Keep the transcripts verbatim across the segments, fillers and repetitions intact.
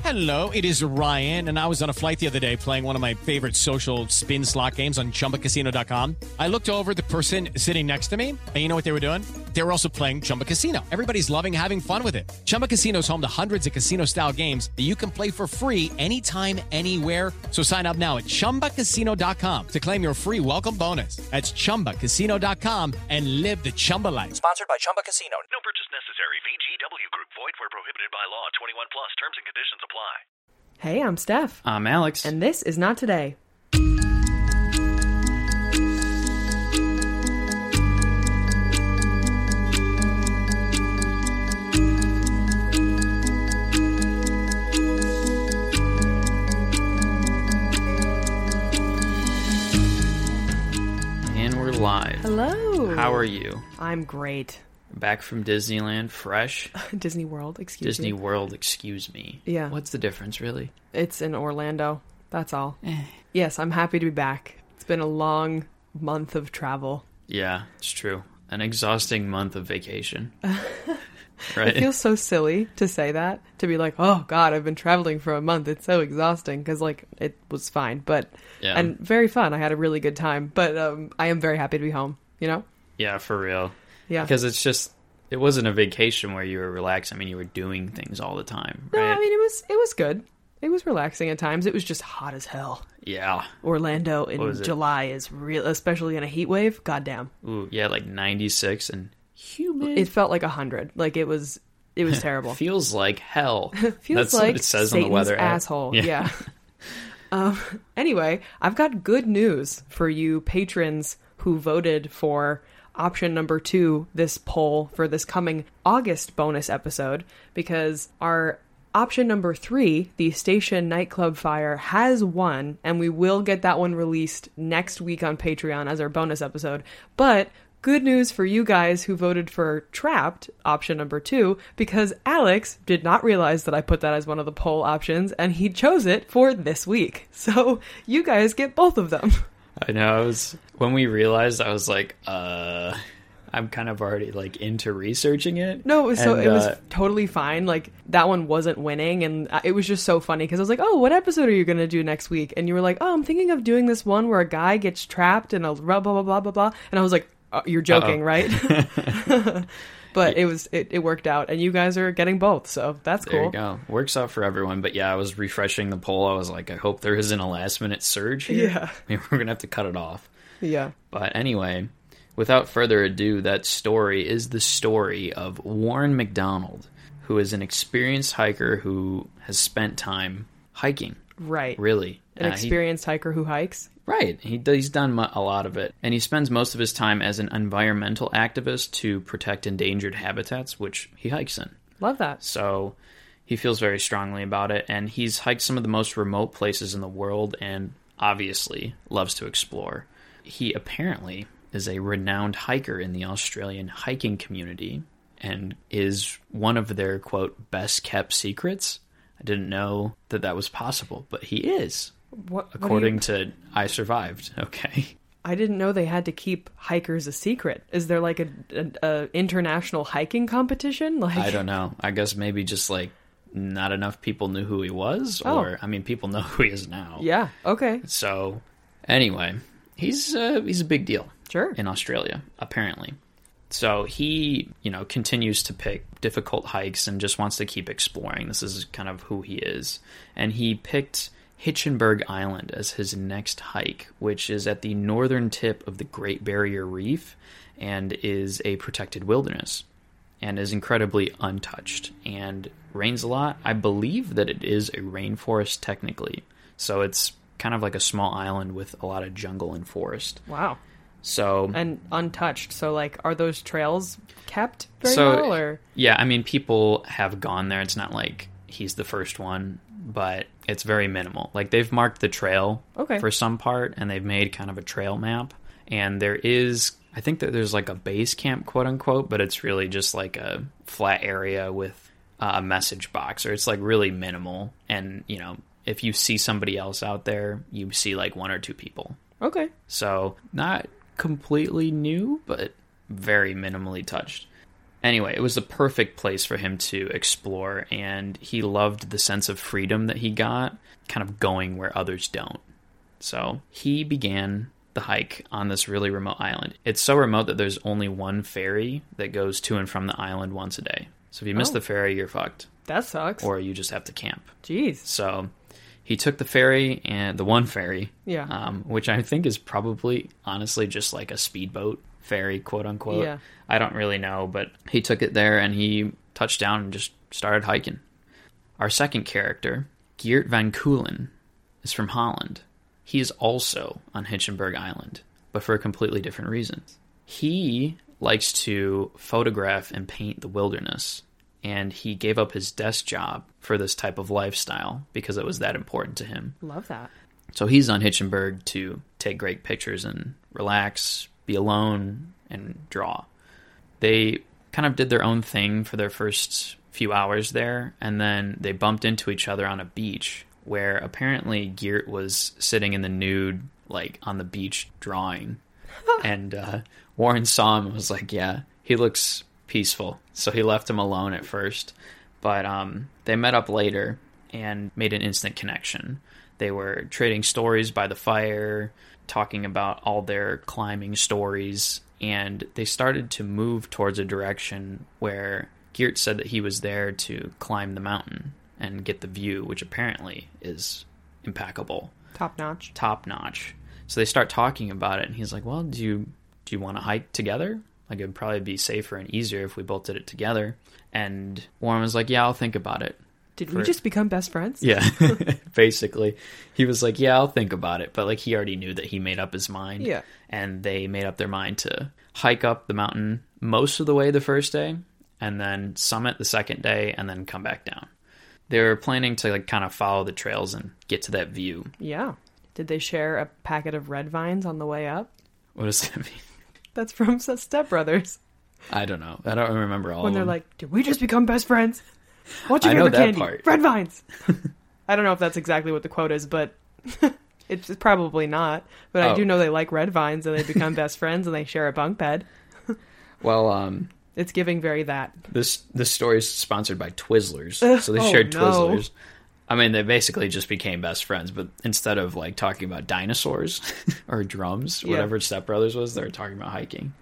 Hello, it is Ryan, and I was on a flight the other day playing one of my favorite social spin slot games on Chumba Casino dot com. I looked over at the person sitting next to me, and you know what they were doing? They were also playing Chumba Casino. Everybody's loving having fun with it. Chumba Casino is home to hundreds of casino-style games that you can play for free anytime, anywhere. So sign up now at Chumba Casino dot com to claim your free welcome bonus. That's Chumba Casino dot com and live the Chumba life. Sponsored by Chumba Casino. No purchase necessary. V G W Group. Void where prohibited by law. twenty-one plus. Terms and conditions apply. Hey, I'm Steph. I'm Alex. And this is Not Today. And we're live. Hello. How are you? I'm great. Back from Disneyland, fresh. Disney World, excuse Disney me. World, excuse me. Yeah. What's the difference, really? It's in Orlando. That's all. Eh. Yes, I'm happy to be back. It's been a long month of travel. Yeah, it's true. An exhausting month of vacation. Right? It feels so silly to say that, to be like, oh God, I've been traveling for a month. It's so exhausting, because like it was fine, but Yeah. and very fun. I had a really good time, but um, I am very happy to be home. You know? Yeah, for real. Yeah. Because it's just, it wasn't a vacation where you were relaxed. I mean, you were doing things all the time, No, right? I mean it was it was good. It was relaxing at times. It was just hot as hell. Yeah. Orlando What was in it? July is real, especially in a heat wave. Goddamn. Ooh, yeah, like ninety-six and humid. It felt like a hundred. Like it was, it was terrible. Feels like hell. Feels That's like what it says Satan's on the weather app. asshole. Yeah. um, anyway, I've got good news for you patrons who voted for option number two, this poll for this coming August bonus episode, because our option number three, the station nightclub fire, has won, and we will get that one released next week on Patreon as our bonus episode. But good news for you guys who voted for Trapped, option number two, because Alex did not realize that I put that as one of the poll options, and he chose it for this week. So you guys get both of them. I know. I was, when we realized, I was like, uh, I'm kind of already like into researching it. No, it was so And, it was uh, totally fine. Like that one wasn't winning, and uh, it was just so funny because I was like, "Oh, what episode are you gonna do next week?" And you were like, "Oh, I'm thinking of doing this one where a guy gets trapped and a blah blah blah blah blah blah." And I was like, oh, "You're joking, Uh-oh. right?" But it was it, it worked out, and you guys are getting both, so that's There cool. you go. Works out for everyone. But yeah, I was refreshing the poll. I was like, I hope there isn't a last minute surge here. Yeah. I mean, we're gonna have to cut it off. Yeah. But anyway, without further ado, that story is the story of Warren McDonald, who is an experienced hiker who has spent time hiking. Right. Really. An Uh, he- experienced hiker who hikes. Right. He, he's done mu- a lot of it. And he spends most of his time as an environmental activist to protect endangered habitats, which he hikes in. Love that. So he feels very strongly about it. And he's hiked some of the most remote places in the world and obviously loves to explore. He apparently is a renowned hiker in the Australian hiking community and is one of their, quote, best kept secrets. I didn't know that that was possible, but he is. What, what do According you- to I Survived. Okay. I didn't know they had to keep hikers a secret. Is there like a, a, a international hiking competition? Like I don't know. I guess maybe just like not enough people knew who he was, Oh. or I mean, people know who he is now. Yeah. Okay. So anyway, he's uh, he's a big deal. Sure. In Australia, apparently. So he, you know, continues to pick difficult hikes and just wants to keep exploring. This is kind of who he is. And he picked Hitchenberg Island as his next hike, which is at the northern tip of the Great Barrier Reef and is a protected wilderness and is incredibly untouched and rains a lot. I believe that it is a rainforest technically. So it's kind of like a small island with a lot of jungle and forest. Wow. So And untouched. So, like, are those trails kept very So, well? Or yeah, I mean, people have gone there. It's not like he's the first one, but it's very minimal. Like, they've marked the trail Okay. for some part, and they've made kind of a trail map. And there is, I think that there's like a base camp, quote unquote, but it's really just like a flat area with a message box, or it's like really minimal. And, you know, if you see somebody else out there, you see like one or two people. okay. So not completely new, but very minimally touched. Anyway, it was the perfect place for him to explore, and he loved the sense of freedom that he got, kind of going where others don't. So he began the hike on this really remote island. It's so remote that there's only one ferry that goes to and from the island once a day. So if you miss Oh. the ferry, you're fucked. That sucks. Or you just have to camp. Jeez. So he took the ferry, and the one ferry, Yeah. um, which I think is probably, honestly, just like a speedboat ferry, quote unquote. Yeah. I don't really know, but he took it there, and he touched down and just started hiking. Our second character, Geert van Keulen, is from Holland. He is also on Hitchenberg Island, but for a completely different reason. He likes to photograph and paint the wilderness, and he gave up his desk job for this type of lifestyle because it was that important to him. Love that. So he's on Hitchenberg to take great pictures and relax, be alone, and draw. They kind of did their own thing for their first few hours there, and then they bumped into each other on a beach where apparently Geert was sitting in the nude, like on the beach drawing. and uh, Warren saw him and was like, yeah, he looks peaceful. So he left him alone at first. But um, they met up later and made an instant connection. They were trading stories by the fire, talking about all their climbing stories, and they started to move towards a direction where Geert said that he was there to climb the mountain and get the view, which apparently is impeccable. Top notch. Top notch. So they start talking about it, and he's like, well, do you do you want to hike together? Like, it would probably be safer and easier if we both did it together. And Warren was like, yeah, I'll think about it. Did For- we just become best friends? Yeah, basically. He was like, yeah, I'll think about it. But, like, he already knew that he made up his mind. Yeah. And they made up their mind to hike up the mountain most of the way the first day, and then summit the second day, and then come back down. They were planning to, like, kind of follow the trails and get to that view. Yeah. Did they share a packet of red vines on the way up? What does that mean? That's from Step Brothers. I don't know. I don't remember all When of they're them. like, did we just become best friends? What's your I know favorite that candy? part. Red vines. I don't know if that's exactly what the quote is, but it's probably not. But I Oh. do know they like red vines and they become best friends and they share a bunk bed. Well, um, It's giving very that. this this story is sponsored by Twizzlers. Ugh, so they oh, shared no. Twizzlers. I mean, they basically just became best friends, but instead of, like, talking about dinosaurs or drums, Yeah. whatever Step Brothers was, they were talking about hiking.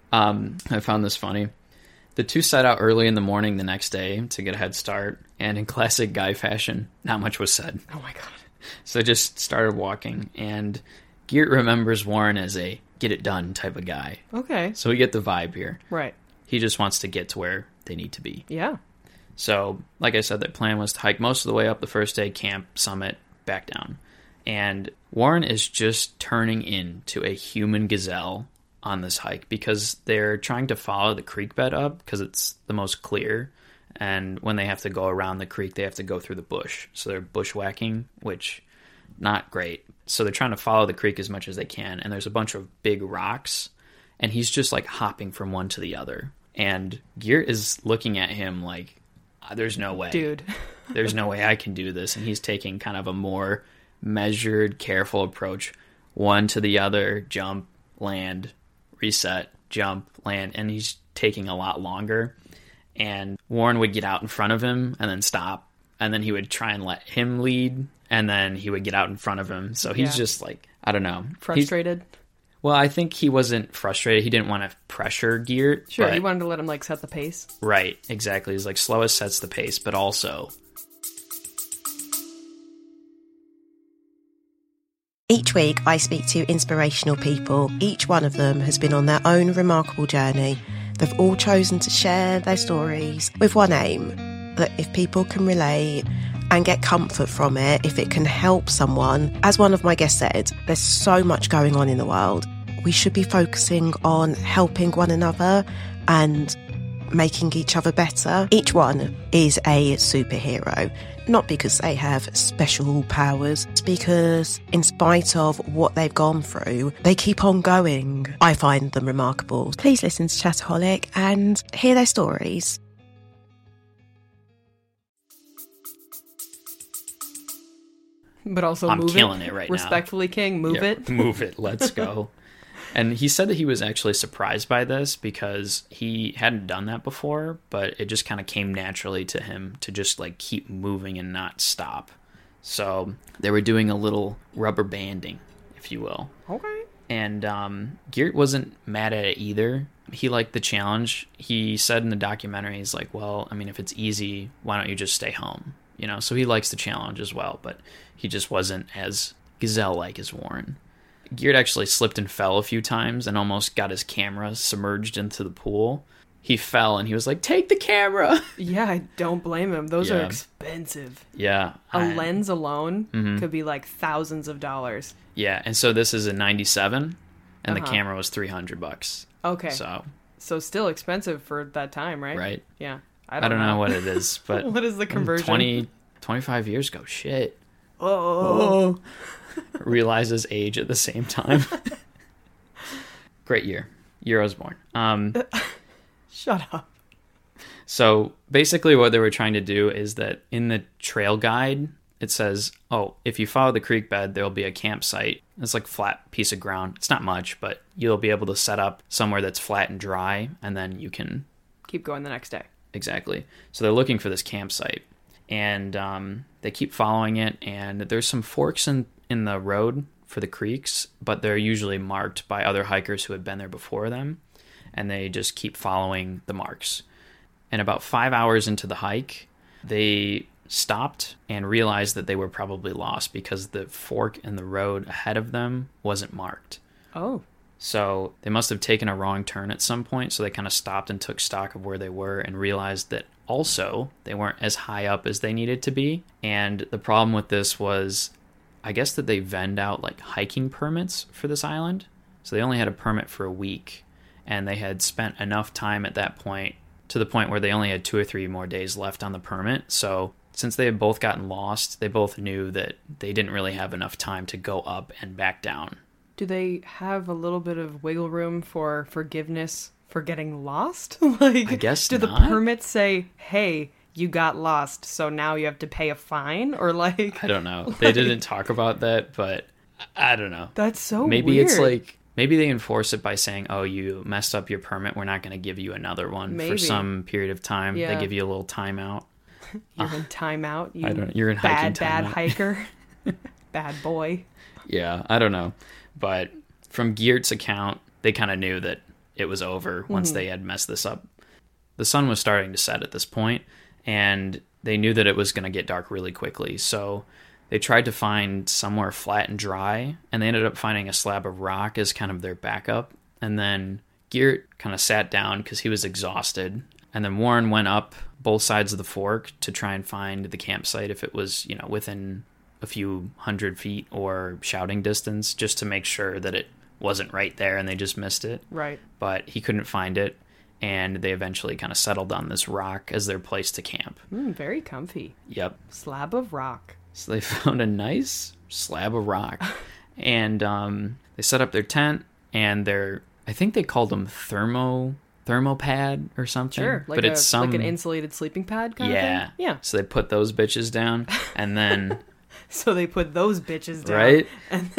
Um, I found this funny. The two set out early in the morning the next day to get a head start, and in classic guy fashion, not much was said. Oh my god. So they just started walking, and Geert remembers Warren as a get-it-done type of guy. Okay. So we get the vibe here. Right. He just wants to get to where they need to be. Yeah. So, like I said, their plan was to hike most of the way up the first day, camp, summit, back down. And Warren is just turning into a human gazelle on this hike because they're trying to follow the creek bed up because it's the most clear. And when they have to go around the creek, they have to go through the bush. So they're bushwhacking, which not great. So they're trying to follow the creek as much as they can. And there's a bunch of big rocks. And he's just like hopping from one to the other. And Geert is looking at him like, there's no way. Dude. There's no way I can do this. And he's taking kind of a more measured, careful approach. One to the other, jump, land, reset, jump, land. And he's taking a lot longer. And Warren would get out in front of him and then stop. And then he would try and let him lead. And then he would get out in front of him. So he's Yeah. just like, I don't know. He's- Frustrated. well, I think he wasn't frustrated. He didn't want to pressure Geert. Sure, but- you wanted to let him like set the pace. Right, exactly. He's like, slowest sets the pace, but also... Each week, I speak to inspirational people. Each one of them has been on their own remarkable journey. They've all chosen to share their stories with one aim, that if people can relate and get comfort from it, if it can help someone, as one of my guests said, there's so much going on in the world. We should be focusing on helping one another and making each other better. Each one is a superhero, not because they have special powers, it's because in spite of what they've gone through, they keep on going. I find them remarkable. Please listen to Chataholic and hear their stories. But also I'm move killing it. it right now. Respectfully, King, move Yeah, it. Move it. Let's go. And he said that he was actually surprised by this because he hadn't done that before, but it just kind of came naturally to him to just like keep moving and not stop. So they were doing a little rubber banding, if you will. Okay. And um, Geert wasn't mad at it either. He liked the challenge. He said in the documentary, he's like, well, I mean, if it's easy, why don't you just stay home? You know, so he likes the challenge as well, but he just wasn't as gazelle-like as Warren. Geert actually slipped and fell a few times and almost got his camera submerged into the pool. He fell and he was like, take the camera. Yeah, I don't blame him. Those Yeah. are expensive. Yeah. A I- lens alone Mhm. could be like thousands of dollars. Yeah, and so this is a ninety-seven, and Uh-huh. the camera was three hundred bucks. Okay. So, So, still expensive for that time, right? right? Yeah. I don't, know. what it is, but What is the conversion? twenty, twenty-five years ago, shit. Oh. Realize his age at the same time. Great year. Year I was born. Um, Shut up. so basically what they were trying to do is that in the trail guide, it says, oh, if you follow the creek bed, there'll be a campsite. It's like a flat piece of ground. It's not much, but you'll be able to set up somewhere that's flat and dry, and then you can... Keep going the next day. Exactly. So they're looking for this campsite, and um, they keep following it, and there's some forks in, in the road for the creeks, but they're usually marked by other hikers who had been there before them, and they just keep following the marks. And about five hours into the hike, they stopped and realized that they were probably lost because the fork in the road ahead of them wasn't marked. Oh. So they must have taken a wrong turn at some point, so they kind of stopped and took stock of where they were and realized that also they weren't as high up as they needed to be. And the problem with this was, I guess that they vend out like hiking permits for this island. So they only had a permit for a week, and they had spent enough time at that point to the point where they only had two or three more days left on the permit. So since they had both gotten lost, they both knew that they didn't really have enough time to go up and back down. Do they have a little bit of wiggle room for forgiveness for getting lost? Like, I guess do not. the permits say, hey, you got lost, so now you have to pay a fine? Or like... I don't know. They didn't talk about that, but I don't know. That's so Maybe weird. it's like, maybe they enforce it by saying, oh, you messed up your permit. We're not going to give you another one Maybe. for some period of time. Yeah. They give you a little timeout. You're in timeout. You I don't- you're in bad, hiking bad timeout. hiker. Bad boy. Yeah, I don't know. But from Geert's account, they kind of knew that it was over once they had messed this up. The sun was starting to set at this point, and they knew that it was going to get dark really quickly. So they tried to find somewhere flat and dry, and they ended up finding a slab of rock as kind of their backup. And then Geert kind of sat down because he was exhausted. And then Warren went up both sides of the fork to try and find the campsite if it was, you know, within a few hundred feet or shouting distance, just to make sure that it wasn't right there and they just missed it. Right. But he couldn't find it, and they eventually kind of settled on this rock as their place to camp. Mm, very comfy. Yep. Slab of rock. So they found a nice slab of rock, and um, they set up their tent and their, I think they called them thermo thermopad or something. Sure. Like, but a, it's some like an insulated sleeping pad kind yeah of thing? Yeah. So they put those bitches down, and then So they put those bitches down. right. And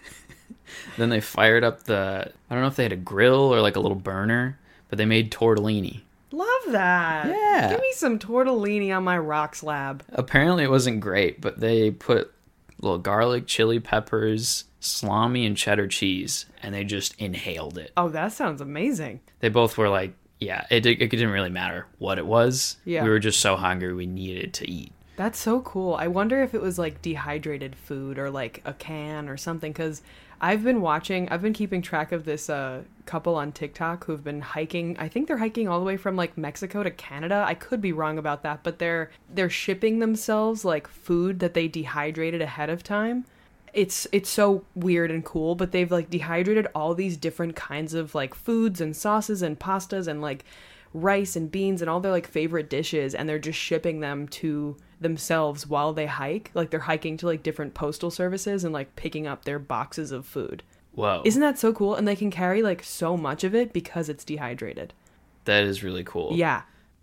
Then they fired up the, I don't know if they had a grill or like a little burner, but they made tortellini. love that. Yeah. Give me some tortellini on my rock slab. Apparently it wasn't great, but they put little garlic, chili peppers, salami, and cheddar cheese, and they just inhaled it. Oh, that sounds amazing. They both were like, yeah, it, it didn't really matter what it was. Yeah. We were just so hungry we needed to eat. That's so cool. I wonder if it was like dehydrated food or like a can or something, because I've been watching, I've been keeping track of this uh, couple on TikTok who've been hiking. I think they're hiking all the way from like Mexico to Canada. I could be wrong about that, but they're they're shipping themselves like food that they dehydrated ahead of time. It's it's so weird and cool, but they've like dehydrated all these different kinds of like foods and sauces and pastas and like rice and beans and all their like favorite dishes, and they're just shipping them to themselves while they hike. Like they're hiking to like different postal services and like picking up their boxes of food. Whoa. Isn't that so cool? And they can carry like so much of it because it's dehydrated. That is really cool. Yeah.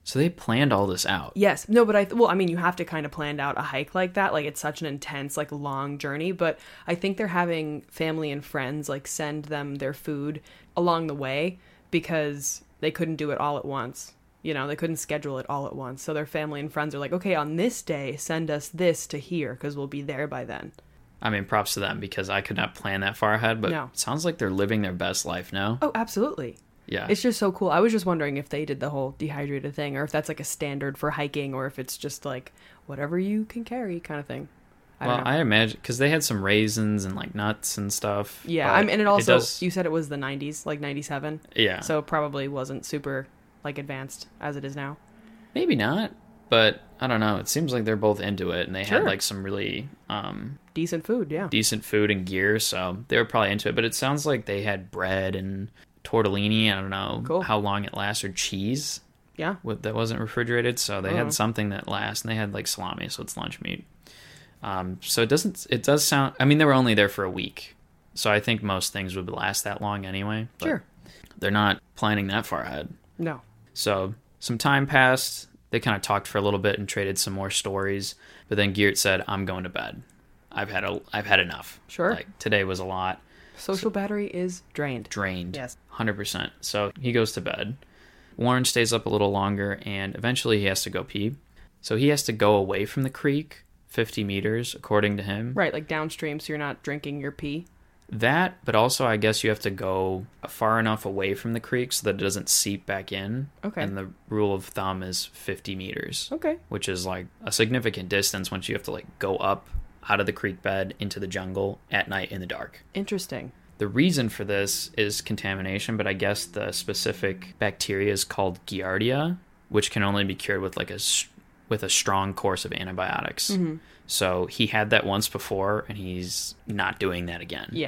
So they planned all this out. Yes. No, but I, well, I mean, you have to kind of plan out a hike like that. Like, it's such an intense, like, long journey. But I think they're having family and friends, like, send them their food along the way because they couldn't do it all at once. You know, they couldn't schedule it all at once. So their family and friends are like, okay, on this day, send us this to here because we'll be there by then. I mean, props to them because I could not plan that far ahead, but No. it sounds like they're living their best life now. Oh, absolutely. Yeah. It's just so cool. I was just wondering if they did the whole dehydrated thing or if that's like a standard for hiking or if it's just like whatever you can carry kind of thing. I well, don't know. I imagine because they had some raisins and like nuts and stuff. Yeah, but I mean, and it also, does- you said it was the nineties, like ninety-seven. yeah. So it probably wasn't super like advanced as it is now. Maybe not, but I don't know. It seems like they're both into it and they Sure. had like some really um, Decent food, yeah. decent food and gear, so they were probably into it. But it sounds like they had bread and tortellini. I don't know Cool. how long it lasts, or cheese Yeah. with, that wasn't refrigerated. So they Oh. had something that lasts, and they had like salami, so it's lunch meat. Um, so it doesn't. It does sound. I mean, they were only there for a week, so I think most things would last that long anyway. But Sure. they're not planning that far ahead. No. So some time passed. They kind of talked for a little bit and traded some more stories. But then Geert said, "I'm going to bed. I've had a. I've had enough. Sure. Like today was a lot. Social battery is drained. Drained. Yes. one hundred percent. So he goes to bed. Warren stays up a little longer, and eventually he has to go pee. So he has to go away from the creek, fifty meters, according to him. Right, like downstream so you're not drinking your pee. That, but also I guess you have to go far enough away from the creek so that it doesn't seep back in. Okay. And the rule of thumb is fifty meters. Okay. Which is like a significant distance once you have to like go up out of the creek bed into the jungle at night in the dark. Interesting. The reason for this is contamination, but I guess the specific bacteria is called Giardia, which can only be cured with like a s- with a strong course of antibiotics. Mm-hmm. So he had that once before, and he's not doing that again. Yeah.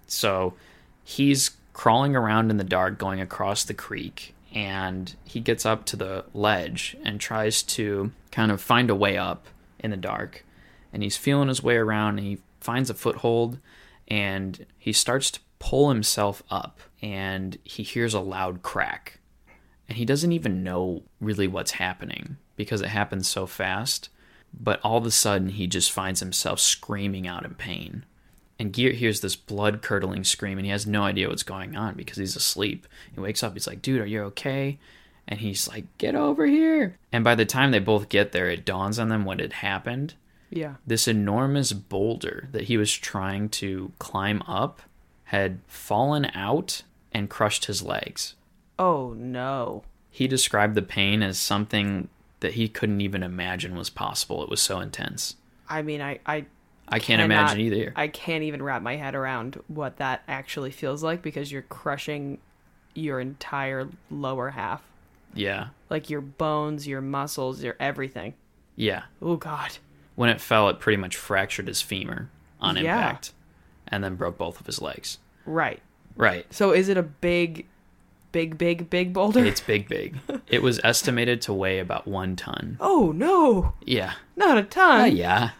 So he's crawling around in the dark, going across the creek, and he gets up to the ledge and tries to kind of find a way up in the dark. And he's feeling his way around, and he finds a foothold, and he starts to pull himself up, and he hears a loud crack. And he doesn't even know really what's happening because it happens so fast. But all of a sudden, he just finds himself screaming out in pain. And Geert hears this blood-curdling scream, and he has no idea what's going on because he's asleep. He wakes up, he's like, dude, are you okay? And he's like, get over here. And by the time they both get there, it dawns on them what had happened. Yeah. This enormous boulder that he was trying to climb up had fallen out and crushed his legs. Oh, no. He described the pain as something that he couldn't even imagine was possible. It was so intense. I mean, I... I I can't cannot- imagine either. I can't even wrap my head around what that actually feels like because you're crushing your entire lower half. Yeah. Like your bones, your muscles, your everything. Yeah. Oh, God. When it fell, it pretty much fractured his femur on Yeah. impact and then broke both of his legs. Right. Right. So is it a big, big, big, big boulder? It's big, big. It was estimated to weigh about one ton. Oh, no. Yeah. Not a ton. Uh, yeah.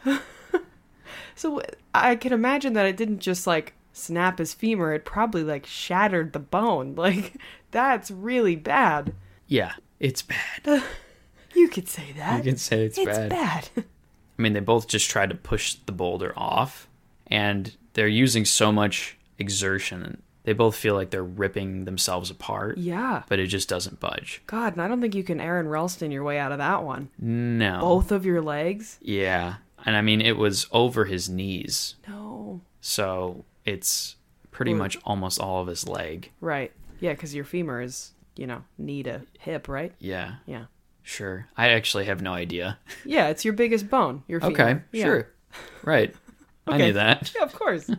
So I can imagine that it didn't just like snap his femur. It probably like shattered the bone. Like, that's really bad. Yeah. It's bad. You could say that. You can say it's, it's bad. bad. I mean, they both just tried to push the boulder off, and they're using so much exertion. They both feel like they're ripping themselves apart. Yeah. But it just doesn't budge. God, and I don't think you can Aaron Ralston your way out of that one. No. Both of your legs? Yeah. And I mean, it was over his knees. No. So it's pretty Ooh. much almost all of his leg. Right. Yeah, because your femur is, you know, knee to hip, right? Yeah. Yeah. Sure. I actually have no idea. Yeah, it's your biggest bone, your femur. Okay. Yeah. Sure. Right. I Okay. knew that. Yeah, of course.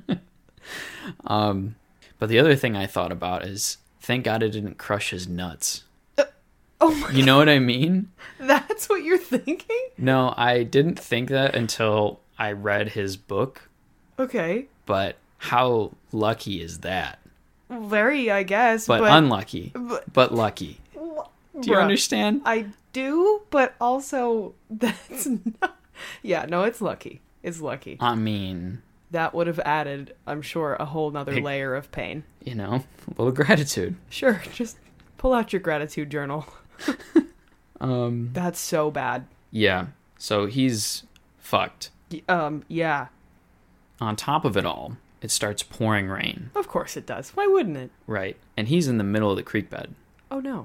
Um, but the other thing I thought about is, thank God it didn't crush his nuts. Oh my You know what I mean? That's what you're thinking? No, I didn't think that until I read his book, Okay. but how lucky is that? Very, I guess. But, But, unlucky. but- But lucky. Do you Bruh. understand? I do, but also that's not. Yeah, no, it's lucky. It's lucky. I mean, That would have added, I'm sure, a whole nother Hey. layer of pain. you know, a little gratitude. Sure, just pull out your gratitude journal. Um, That's so bad. yeah. So he's fucked. Y- Um, yeah. On top of it all, it starts pouring rain. Of course it does. Why wouldn't it? Right. And he's in the middle of the creek bed. Oh, no.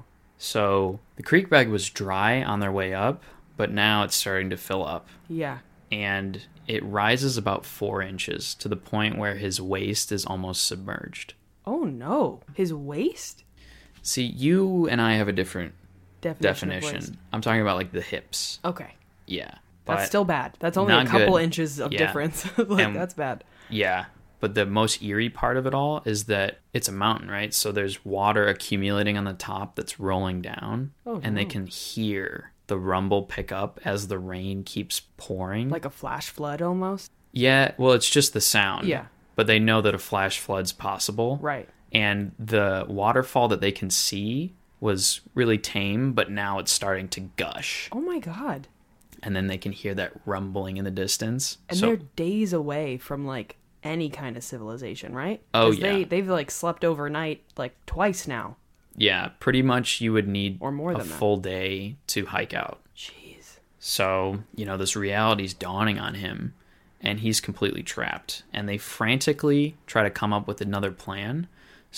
So the creek bed was dry on their way up, but now it's starting to fill up. Yeah. And it rises about four inches to the point where his waist is almost submerged. Oh, no. His waist? See, you and I have a different Definition. of definition. waist. I'm talking about like the hips. Okay. Yeah. That's but- still bad. That's only a not couple good. inches of Yeah. difference. like, And- that's bad. Yeah. But the most eerie part of it all is that it's a mountain, right? So there's water accumulating on the top that's rolling down. Oh, and they no. can hear the rumble pick up as the rain keeps pouring. Like a flash flood almost? Yeah, well, it's just the sound. Yeah. But they know that a flash flood's possible. Right. And the waterfall that they can see was really tame, but now it's starting to gush. Oh, my God. And then they can hear that rumbling in the distance. And so, they're days away from, like, any kind of civilization, right? Oh, 'Cause They, yeah. they've, like, slept overnight, like, twice now. yeah, pretty much you would need Or more a than that. full day to hike out. Jeez. So, you know, this reality's dawning on him, and he's completely trapped. And they frantically try to come up with another plan.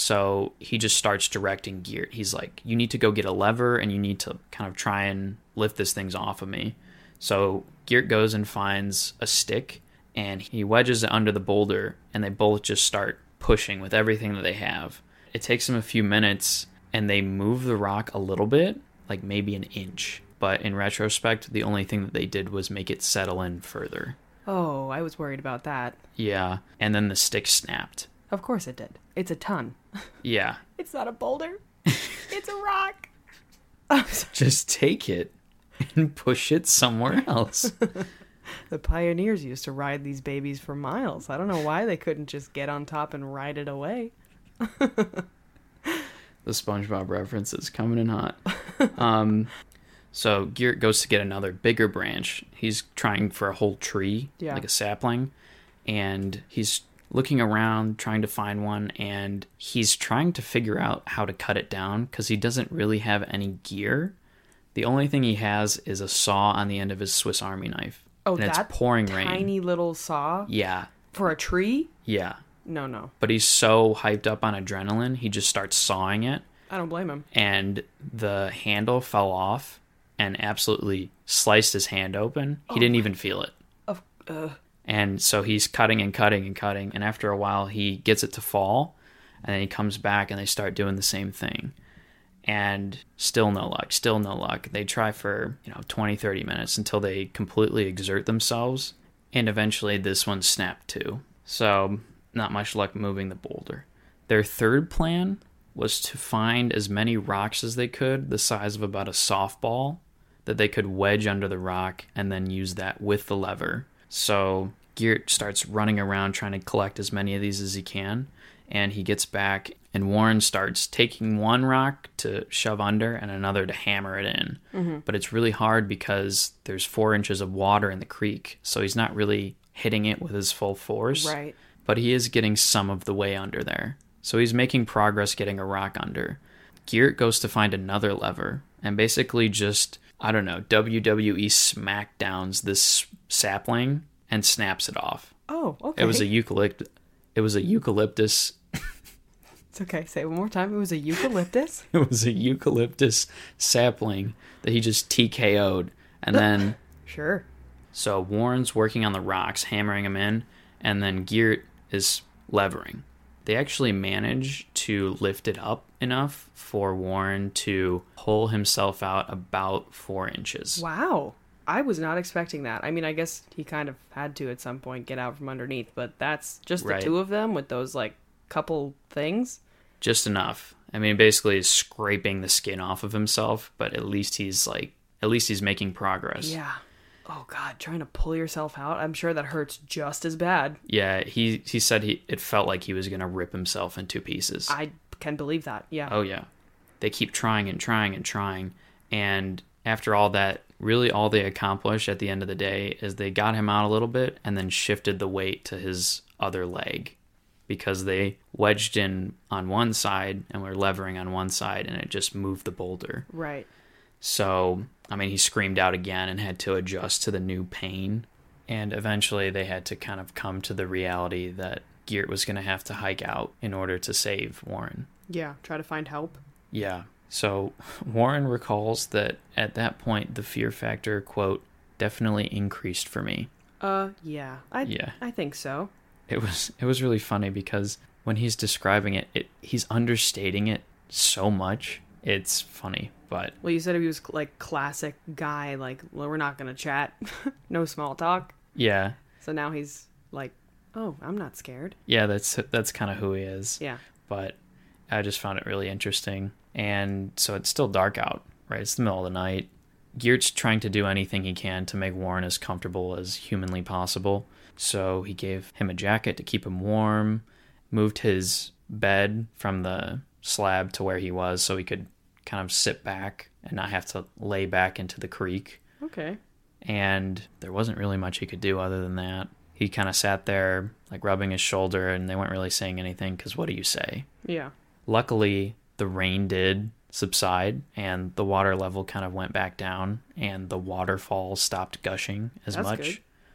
So he just starts directing Geert. He's like, you need to go get a lever, and you need to kind of try and lift this thing's off of me. So Geert goes and finds a stick, and he wedges it under the boulder, and they both just start pushing with everything that they have. It takes them a few minutes, and they move the rock a little bit, like maybe an inch. But in retrospect, the only thing that they did was make it settle in further. Oh, I was worried about that. Yeah, and then the stick snapped. Of course it did. It's a ton. Yeah, It's not a boulder. It's a rock. I'm sorry. just take it and push it somewhere else. The pioneers used to ride these babies for miles. I don't know why they couldn't just get on top and ride it away. The SpongeBob reference is coming in hot. Um, so Geert goes to get another bigger branch. He's trying for a whole tree, Yeah. like a sapling, and he's looking around trying to find one, and he's trying to figure out how to cut it down because he doesn't really have any gear. The only thing he has is a saw on the end of his Swiss Army knife. Oh, and it's that pouring rain. tiny little saw Yeah, for a tree? yeah. No, no. But he's so hyped up on adrenaline, he just starts sawing it, I don't blame him. and the handle fell off and absolutely sliced his hand open. He didn't even feel it. Of, uh, And so he's cutting and cutting and cutting, and after a while he gets it to fall, and then he comes back and they start doing the same thing. And still no luck, still no luck. They try for, you know, twenty, thirty minutes until they completely exert themselves, and eventually this one snapped too. So, not much luck moving the boulder. Their third plan was to find as many rocks as they could, the size of about a softball, that they could wedge under the rock and then use that with the lever. So Geert starts running around trying to collect as many of these as he can, and he gets back, and Warren starts taking one rock to shove under and another to hammer it in. Mm-hmm. But it's really hard because there's four inches of water in the creek, so he's not really hitting it with his full force. right. But he is getting some of the way under there. So he's making progress getting a rock under. Geert goes to find another lever and basically just, I don't know, W W E smackdowns this sapling and snaps it off. Oh, okay. It was a eucalypt it was a eucalyptus It's okay. Say it one more time. It was a eucalyptus. it was a eucalyptus sapling that he just T K O'd. And then Sure. so Warren's working on the rocks, hammering them in, and then Geert is levering. They actually manage to lift it up enough for Warren to pull himself out about four inches. Wow. I was not expecting that. I mean, I guess he kind of had to at some point get out from underneath, but that's just the Right. two of them with those, like, couple things. Just enough. I mean, basically he's scraping the skin off of himself, but at least he's like, at least he's making progress. Yeah. Oh, God. Trying to pull yourself out. I'm sure that hurts just as bad. Yeah, he, he said he it felt like he was going to rip himself in two pieces. I can believe that. Yeah. Oh, yeah. They keep trying and trying and trying. And after all that, really all they accomplished at the end of the day is they got him out a little bit and then shifted the weight to his other leg because they wedged in on one side and were levering on one side and it just moved the boulder. Right. So I mean, he screamed out again and had to adjust to the new pain. And eventually they had to kind of come to the reality that Geert was going to have to hike out in order to save Warren. Yeah, try to find help. Yeah. So Warren recalls that at that point, the fear factor, quote, definitely increased for me. Uh, yeah. I, Yeah. I think so. It was it was really funny because when he's describing it, it he's understating it so much. It's funny, but Well, you said he was like classic guy, like, well, we're not going to chat. No small talk. yeah. So now he's like, oh, I'm not scared. Yeah, that's that's kind of who he is. Yeah. But I just found it really interesting. And so it's still dark out, right? It's the middle of the night. Geert's trying to do anything he can to make Warren as comfortable as humanly possible. So he gave him a jacket to keep him warm, moved his bed from the slab to where he was so he could kind of sit back and not have to lay back into the creek. Okay. And there wasn't really much he could do other than that. He kind of sat there, like rubbing his shoulder, and they weren't really saying anything because what do you say? Yeah. Luckily, the rain did subside and the water level kind of went back down and the waterfall stopped gushing as That's much. good.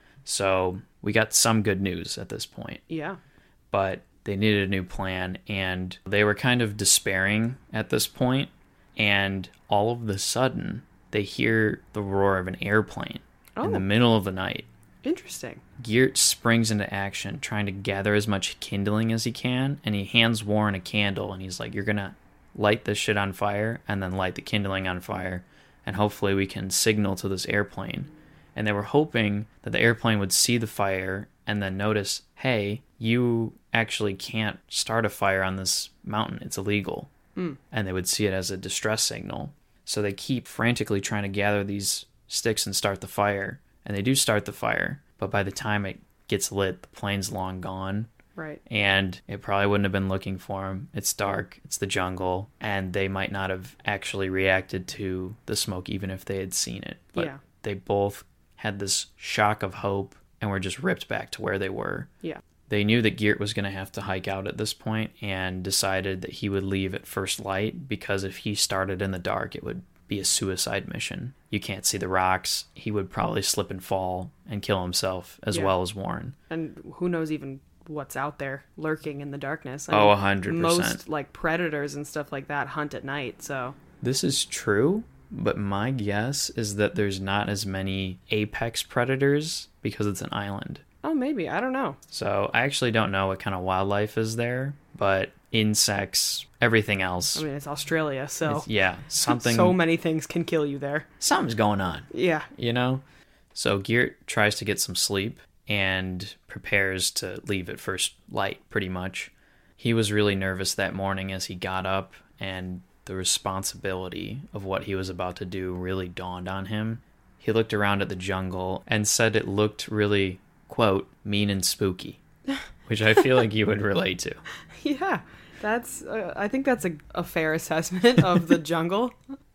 So we got some good news at this point. Yeah. But they needed a new plan and they were kind of despairing at this point, and all of a sudden they hear the roar of an airplane in the Oh. middle of the night. Interesting. Geert springs into action, trying to gather as much kindling as he can, and he hands Warren a candle, and he's like, you're going to light this shit on fire, and then light the kindling on fire, and hopefully we can signal to this airplane. And they were hoping that the airplane would see the fire and then notice, hey, you actually can't start a fire on this mountain. It's illegal. Mm. And they would see it as a distress signal. So they keep frantically trying to gather these sticks and start the fire. And they do start the fire, but by the time it gets lit, the plane's long gone. Right. And it probably wouldn't have been looking for him. It's dark, it's the jungle, and they might not have actually reacted to the smoke even if they had seen it. But Yeah. they both had this shock of hope and were just ripped back to where they were. Yeah. They knew that Geert was going to have to hike out at this point and decided that he would leave at first light because if he started in the dark, it would be a suicide mission. You can't see the rocks. He would probably slip and fall and kill himself as Yeah. well as Warren. And who knows even what's out there lurking in the darkness. Oh, one hundred percent. Most, like, predators and stuff like that hunt at night, so... This is true, but my guess is that there's not as many apex predators because it's an island. Oh, maybe. I don't know. So I actually don't know what kind of wildlife is there, but insects, everything else. I mean, it's Australia, so... It's- yeah, something. So many things can kill you there. Something's going on. Yeah. You know? So Geert tries to get some sleep and prepares to leave at first light, pretty much. He was really nervous that morning as he got up, and the responsibility of what he was about to do really dawned on him. He looked around at the jungle and said it looked really, quote, mean and spooky, which I feel like you would relate to. Yeah. That's... Uh, I think that's a, a fair assessment of the jungle.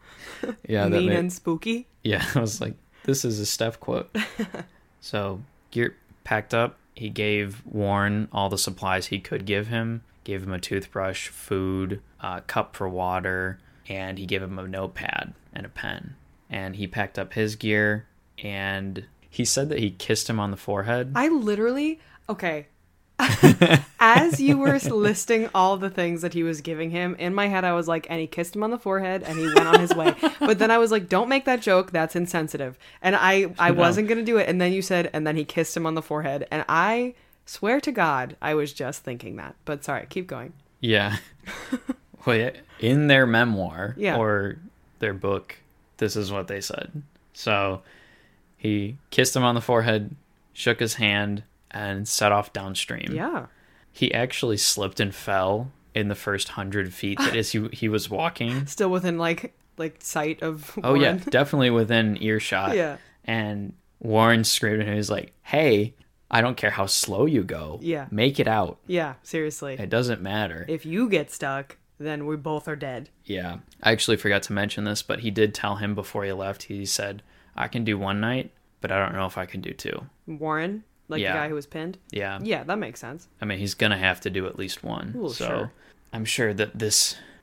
Yeah, that Mean made- and spooky. Yeah, I was like, this is a Steph quote. So Geert packed up. He gave Warren all the supplies he could give him. Gave him a toothbrush, food, a cup for water, and he gave him a notepad and a pen. And he packed up his gear, and he said that he kissed him on the forehead. I literally... Okay. As you were listing all the things that he was giving him, in my head I was like, and he kissed him on the forehead and he went on his way. But then I was like, don't make that joke, that's insensitive. And I, I No. wasn't going to do it. And then you said, and then he kissed him on the forehead. And I swear to God, I was just thinking that. But sorry, keep going. Yeah. Well, yeah, in their memoir Yeah. or their book, this is what they said. So he kissed him on the forehead, shook his hand, and set off downstream. Yeah. He actually slipped and fell in the first hundred feet that is he, he was walking. Still within like like sight of Oh, yeah, Warren. definitely within earshot. Yeah. And Warren screamed at him. He was like, hey, I don't care how slow you go. Yeah. Make it out. Yeah, seriously. It doesn't matter. If you get stuck, then we both are dead. Yeah. I actually forgot to mention this, but he did tell him before he left, he said, I can do one night, but I don't know if I can do two. Warren, like Yeah. the guy who was pinned. Yeah. Yeah, that makes sense. I mean, he's going to have to do at least one. Ooh, so sure. I'm sure that this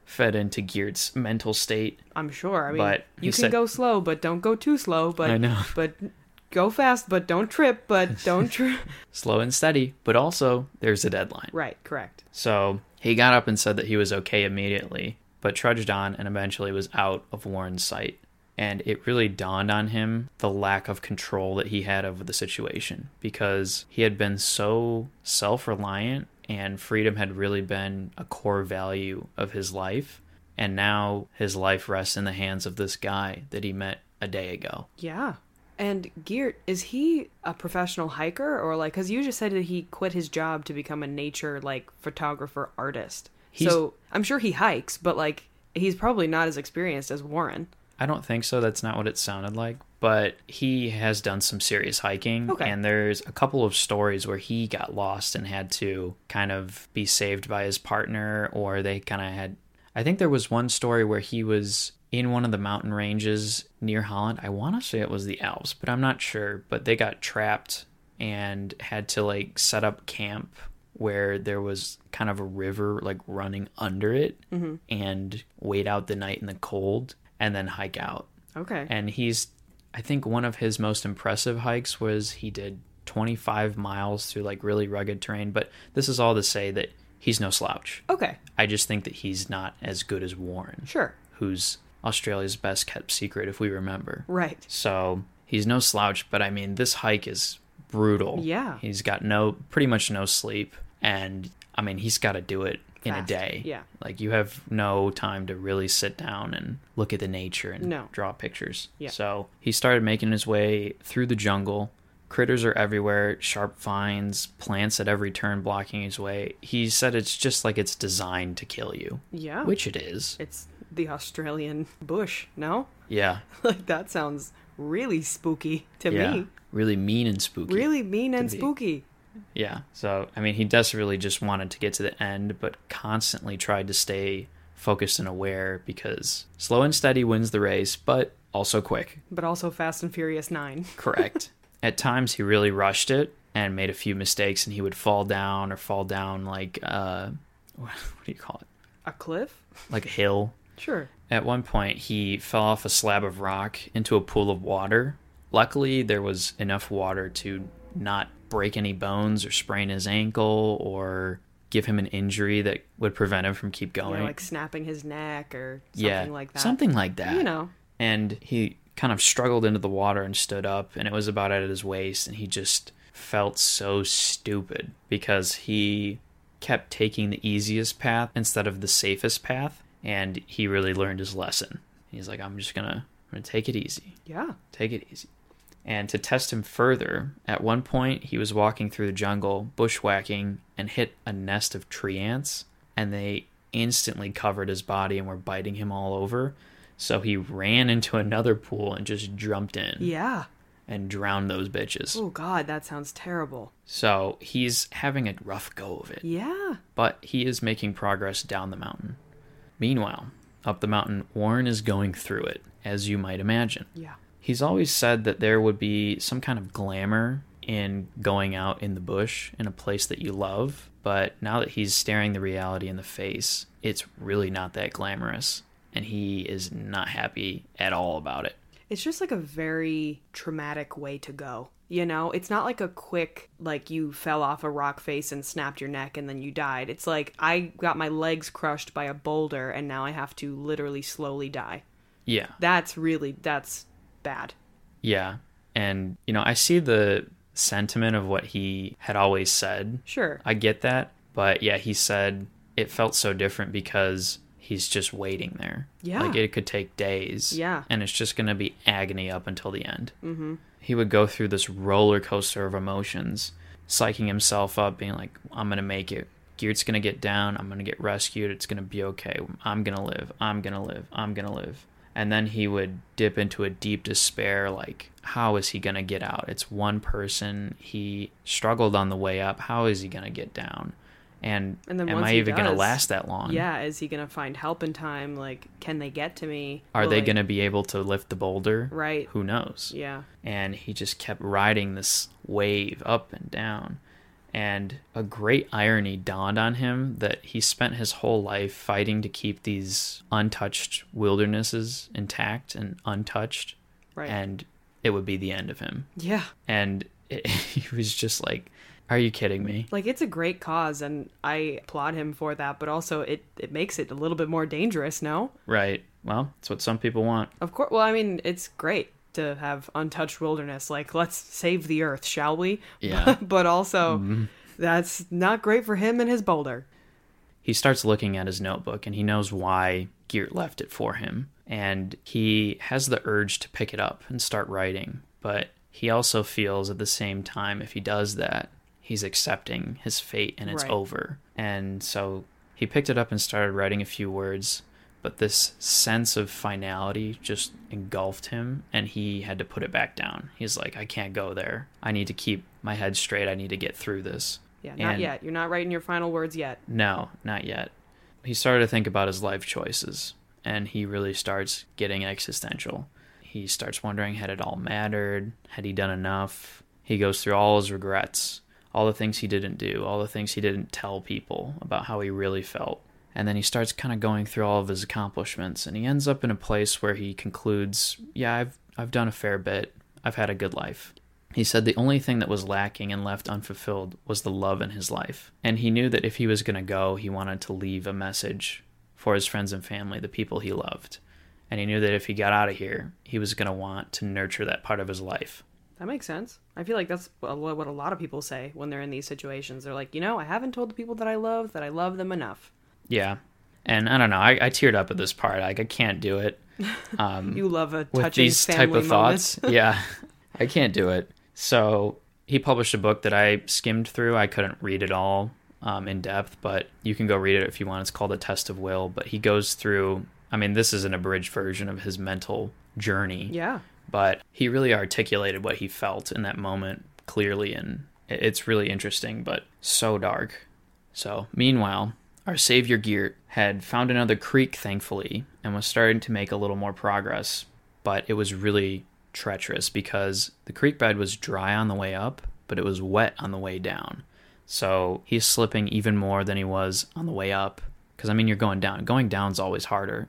fed into Geert's mental state. I'm sure. I mean, But he you can said- go slow, but don't go too slow. But I know. But go fast, but don't trip. But don't trip. Slow and steady, but also there's a deadline. Right. Correct. So he got up and said that he was okay immediately, but trudged on and eventually was out of Warren's sight. And it really dawned on him the lack of control that he had over the situation, because he had been so self-reliant and freedom had really been a core value of his life. And now his life rests in the hands of this guy that he met a day ago. Yeah. And Geert, is he a professional hiker, or like, because you just said that he quit his job to become a nature like photographer artist. He's- So I'm sure he hikes, but like he's probably not as experienced as Warren. I don't think so. That's not what it sounded like. But he has done some serious hiking. Okay. And there's a couple of stories where he got lost and had to kind of be saved by his partner, or they kind of had... I think there was one story where he was in one of the mountain ranges near Holland. I want to say it was the Alps, but I'm not sure. But they got trapped and had to like set up camp where there was kind of a river like running under it, mm-hmm. and wait out the night in the cold and then hike out. Okay. And he's, I think one of his most impressive hikes was he did twenty-five miles through like really rugged terrain. But this is all to say that he's no slouch. Okay. I just think that he's not as good as Warren, Sure. who's Australia's best kept secret, if we remember. Right. So he's no slouch, but I mean, this hike is brutal. Yeah. He's got no, pretty much no sleep. And I mean, he's got to do it in a Fast. day. Yeah. Like you have no time to really sit down and look at the nature and No. draw pictures. Yeah. So he started making his way through the jungle. Critters are everywhere, sharp vines, plants at every turn blocking his way. He said it's just like it's designed to kill you. Yeah. Which it is. It's the Australian bush, no? Yeah. Like that sounds really spooky to Yeah. me. Really mean and spooky. Really mean and be. spooky. Yeah. So, I mean, he desperately just wanted to get to the end, but constantly tried to stay focused and aware, because slow and steady wins the race, but also quick. But also Fast and Furious nine. Correct. At times, he really rushed it and made a few mistakes, and he would fall down or fall down like, uh, what do you call it? A cliff? Like a hill. Sure. At one point, he fell off a slab of rock into a pool of water. Luckily, there was enough water to not break any bones or sprain his ankle or give him an injury that would prevent him from keep going. Yeah, like snapping his neck or something Yeah, like that. something like that. You know. And he kind of struggled into the water and stood up, and it was about at his waist, and he just felt so stupid because he kept taking the easiest path instead of the safest path, and he really learned his lesson. He's like, I'm just gonna, I'm gonna take it easy. Yeah. Take it easy. And to test him further, at one point he was walking through the jungle, bushwhacking, and hit a nest of tree ants, and they instantly covered his body and were biting him all over. So he ran into another pool and just jumped in Yeah. and drowned those bitches. Oh, God, that sounds terrible. So he's having a rough go of it, Yeah. but he is making progress down the mountain. Meanwhile, up the mountain, Warren is going through it, as you might imagine. Yeah. He's always said that there would be some kind of glamour in going out in the bush in a place that you love, but now that he's staring the reality in the face, it's really not that glamorous, and he is not happy at all about it. It's just like a very traumatic way to go. You know, it's not like a quick, like you fell off a rock face and snapped your neck and then you died. It's like I got my legs crushed by a boulder and now I have to literally slowly die. Yeah. That's really, that's bad. Yeah. And, you know, I see the sentiment of what he had always said. Sure. I get that. But yeah, he said it felt so different because he's just waiting there. Yeah. Like it could take days. Yeah. And it's just going to be agony up until the end. Mm-hmm. He would go through this roller coaster of emotions, psyching himself up, being like, I'm going to make it. Geert's going to get down. I'm going to get rescued. It's going to be okay. I'm going to live. I'm going to live. I'm going to live. And then he would dip into a deep despair, like, how is he going to get out? It's one person. He struggled on the way up. How is he going to get down? And, And then am once I he even going to does, last that long? Yeah, is he going to find help in time? Like, can they get to me? Are Will they I- going to be able to lift the boulder? Right. Who knows? Yeah. And he just kept riding this wave up and down. And a great irony dawned on him that he spent his whole life fighting to keep these untouched wildernesses intact and untouched. Right. And it would be the end of him. Yeah. And it, he was just like, are you kidding me? Like, it's a great cause, and I applaud him for that, but also it, it makes it a little bit more dangerous, no? Right. Well, it's what some people want. Of course. Well, I mean, it's great to have untouched wilderness. Like, let's save the earth, shall we? Yeah. But also, mm-hmm. that's not great for him and his boulder. He starts looking at his notebook, and he knows why Geert left it for him. And he has the urge to pick it up and start writing. But he also feels at the same time, if he does that, he's accepting his fate and it's Right. over. And so he picked it up and started writing a few words. But this sense of finality just engulfed him, and he had to put it back down. He's like, I can't go there. I need to keep my head straight. I need to get through this. Yeah, not And yet. You're not writing your final words yet. No, not yet. He started to think about his life choices, and he really starts getting existential. He starts wondering, had it all mattered? Had he done enough? He goes through all his regrets, all the things he didn't do, all the things he didn't tell people about how he really felt. And then he starts kind of going through all of his accomplishments, and he ends up in a place where he concludes, yeah, I've I've done a fair bit. I've had a good life. He said the only thing that was lacking and left unfulfilled was the love in his life. And he knew that if he was going to go, he wanted to leave a message for his friends and family, the people he loved. And he knew that if he got out of here, he was going to want to nurture that part of his life. That makes sense. I feel like that's what a lot of people say when they're in these situations. They're like, you know, I haven't told the people that I love that I love them enough. Yeah. And I don't know, I, I teared up at this part. Like, I can't do it. Um, You love a touching with these family type of moment. thoughts. Yeah, I can't do it. So he published a book that I skimmed through. I couldn't read it all um, in depth, but you can go read it if you want. It's called A Test of Will. But he goes through, I mean, this is an abridged version of his mental journey. Yeah. But he really articulated what he felt in that moment clearly, and it's really interesting, but so dark. So, meanwhile, our savior Geert had found another creek, thankfully, and was starting to make a little more progress, but it was really treacherous because the creek bed was dry on the way up, but it was wet on the way down. So he's slipping even more than he was on the way up, because, I mean, you're going down. Going down's always harder.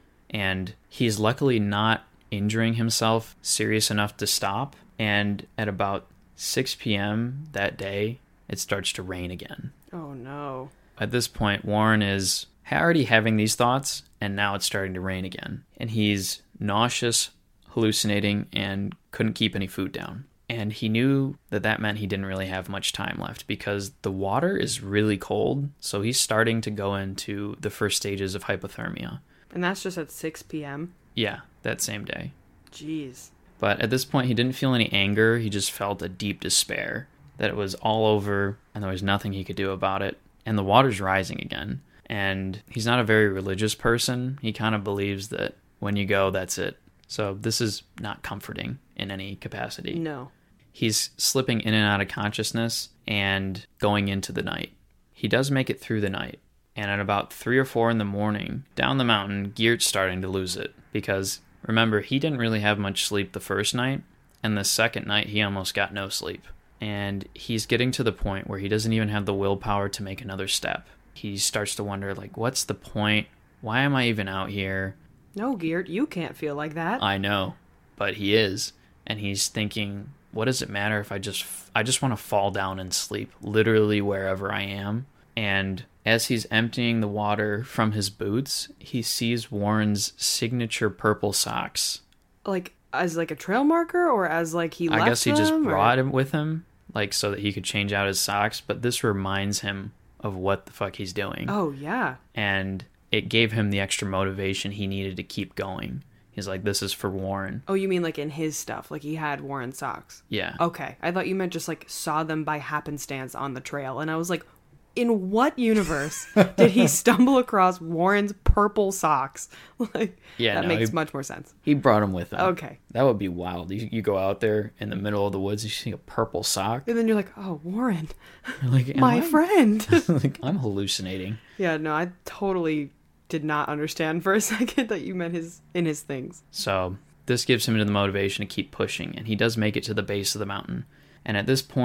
And he's luckily not injuring himself serious enough to stop, and at about six p.m. that day, it starts to rain again. Oh, no. At this point, Warren is already having these thoughts, and now it's starting to rain again. And he's nauseous, hallucinating, and couldn't keep any food down. And he knew that that meant he didn't really have much time left because the water is really cold, so he's starting to go into the first stages of hypothermia. And that's just at six p.m.? Yeah, that same day. Jeez. But at this point, he didn't feel any anger. He just felt a deep despair that it was all over and there was nothing he could do about it. And the water's rising again. And he's not a very religious person. He kind of believes that when you go, that's it. So this is not comforting in any capacity. No. He's slipping in and out of consciousness and going into the night. He does make it through the night. And at about three or four in the morning, down the mountain, Geert's starting to lose it. Because, remember, he didn't really have much sleep the first night. And the second night, he almost got no sleep. And he's getting to the point where he doesn't even have the willpower to make another step. He starts to wonder, like, what's the point? Why am I even out here? No, Geert, you can't feel like that. I know, but he is. And he's thinking, what does it matter if I just, I just want to fall down and sleep, literally wherever I am. And as he's emptying the water from his boots, he sees Warren's signature purple socks. Like, as like a trail marker, or as like he left I guess he just them, brought or... him with him, like so that he could change out his socks. But this reminds him of what the fuck he's doing. Oh, yeah. And it gave him the extra motivation he needed to keep going. He's like, this is for Warren. Oh, you mean like in his stuff? Like he had Warren socks? Yeah. Okay. I thought you meant just like saw them by happenstance on the trail. And I was like, in what universe did he stumble across Warren's purple socks? Like, Yeah, that no, makes he- much more sense. He brought him with him. Okay. That would be wild. You, you go out there in the middle of the woods, you see a purple sock. And then you're like, oh, Warren, You're like, am my I- friend. like, I'm hallucinating. Yeah, no, I totally did not understand for a second that you meant his in his things. So this gives him the motivation to keep pushing, and he does make it to the base of the mountain. And at this point,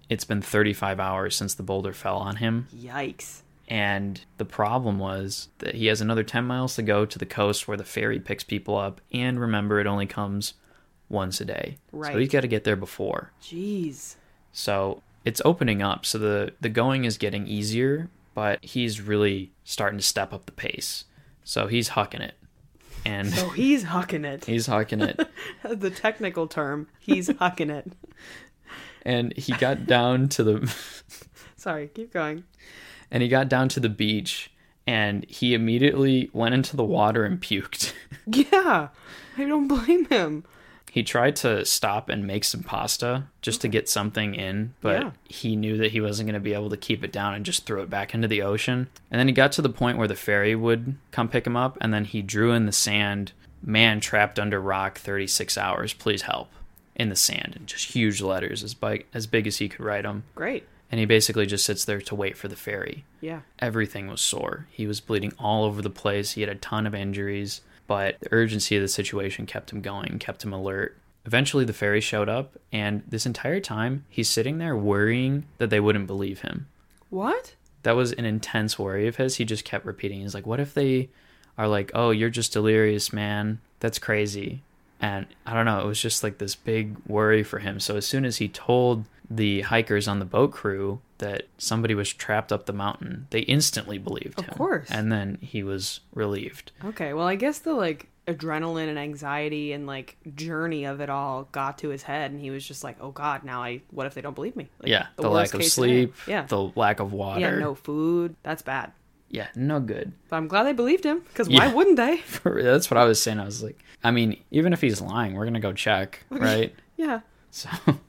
it's been thirty-five hours since the boulder fell on him. Yikes. And the problem was that he has another ten miles to go to the coast where the ferry picks people up. And remember, it only comes once a day. Right. So he's got to get there before. Jeez. So it's opening up. So the, the going is getting easier, but he's really starting to step up the pace. So he's hucking it. And So he's hucking it. he's hucking it. The technical term, he's hucking it. And he got down to the... Sorry, keep going. And he got down to the beach, and he immediately went into the water and puked. Yeah, I don't blame him. He tried to stop and make some pasta just to get something in, but Yeah. he knew that he wasn't going to be able to keep it down and just threw it back into the ocean. And then he got to the point where the ferry would come pick him up, and then he drew in the sand, "Man trapped under rock thirty-six hours, please help," in the sand, in just huge letters, as big, as big as he could write them. Great. And he basically just sits there to wait for the ferry. Yeah. Everything was sore. He was bleeding all over the place. He had a ton of injuries, but the urgency of the situation kept him going, kept him alert. Eventually, the ferry showed up, and this entire time, he's sitting there worrying that they wouldn't believe him. What? That was an intense worry of his. He just kept repeating. He's like, what if they are like, "Oh, you're just delirious, man. That's crazy." And I don't know, it was just like this big worry for him. So as soon as he told the hikers on the boat crew that somebody was trapped up the mountain, they instantly believed Of him. course. And then he was relieved. Okay, well, I guess the, like, adrenaline and anxiety and, like, journey of it all got to his head, and he was just like, oh, God, now I, what if they don't believe me? Like, Yeah, the lack worst of case sleep, scenario. Yeah. the lack of water. Yeah, no food. That's bad. Yeah, no good. But I'm glad they believed him, because Yeah. why wouldn't they? That's what I was saying. I was like, I mean, even if he's lying, we're going to go check, right? Yeah. So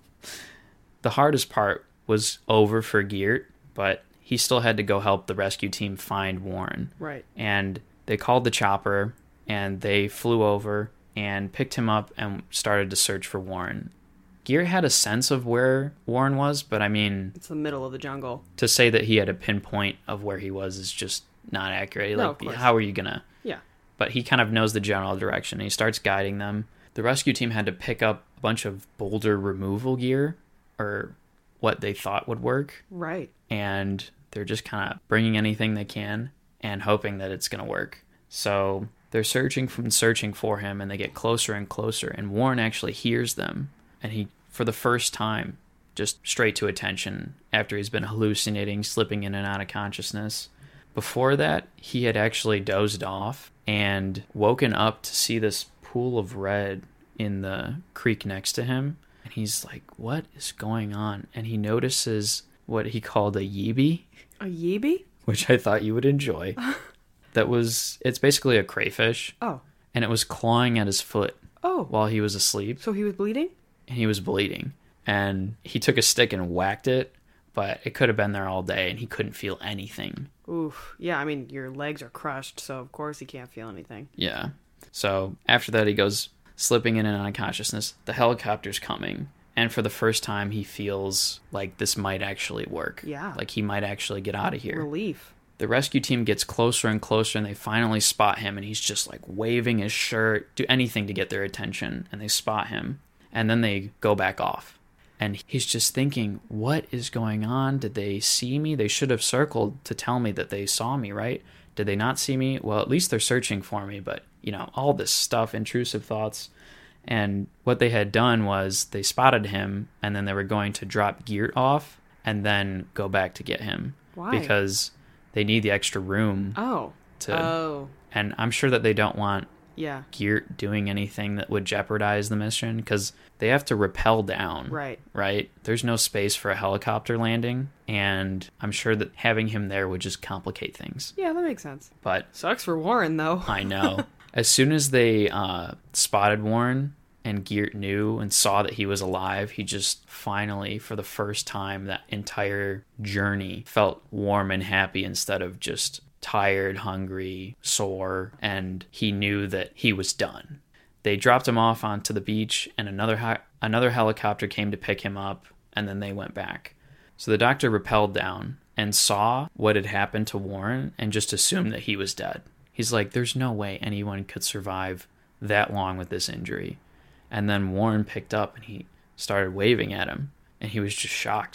the hardest part was over for Geert, but he still had to go help the rescue team find Warren. Right. And they called the chopper, and they flew over and picked him up and started to search for Warren. Geert had a sense of where Warren was, but I mean, It's the middle of the jungle. to say that he had a pinpoint of where he was is just not accurate. No, Like, of course. how are you gonna? Yeah. But he kind of knows the general direction, and he starts guiding them. The rescue team had to pick up a bunch of boulder removal gear, or what they thought would work, Right. and they're just kind of bringing anything they can and hoping that it's going to work. So they're searching from searching for him, and they get closer and closer, and Warren actually hears them, and he, for the first time, just straight to attention after he's been hallucinating, slipping in and out of consciousness. Before that, he had actually dozed off and woken up to see this pool of red in the creek next to him. And he's like, what is going on? And he notices what he called a yeebie, A yeebie? which I thought you would enjoy. That was, it's basically a crayfish, Oh. and it was clawing at his foot Oh. while he was asleep, So he was bleeding? and he was bleeding. And he took a stick and whacked it, but it could have been there all day, and he couldn't feel anything. Oof. Yeah, I mean, your legs are crushed, so of course he can't feel anything. Yeah. So after that, he goes slipping in and out of consciousness. The helicopter's coming, and for the first time, he feels like this might actually work. Yeah. Like he might actually get out of here. Relief. The rescue team gets closer and closer, and they finally spot him, and he's just like waving his shirt, do anything to get their attention, and they spot him. And then they go back off. And he's just thinking, what is going on? Did they see me? They should have circled to tell me that they saw me, right? Did they not see me? Well, at least they're searching for me, but, you know, all this stuff, intrusive thoughts. And what they had done was they spotted him, and then they were going to drop Geert off and then go back to get him. Why? Because they need the extra room Oh. to... Oh. And I'm sure that they don't want Yeah. Geert doing anything that would jeopardize the mission, because they have to rappel down. Right. Right? There's no space for a helicopter landing, and I'm sure that having him there would just complicate things. Yeah, that makes sense. But Sucks for Warren, though. I know. As soon as they uh, spotted Warren and Geert knew and saw that he was alive, he just finally, for the first time, that entire journey felt warm and happy instead of just tired, hungry, sore, and he knew that he was done. They dropped him off onto the beach, and another he- another helicopter came to pick him up, and then they went back. So the doctor rappelled down and saw what had happened to Warren and just assumed that he was dead. He's like, there's no way anyone could survive that long with this injury. And then Warren picked up, and he started waving at him, and he was just shocked. He's like,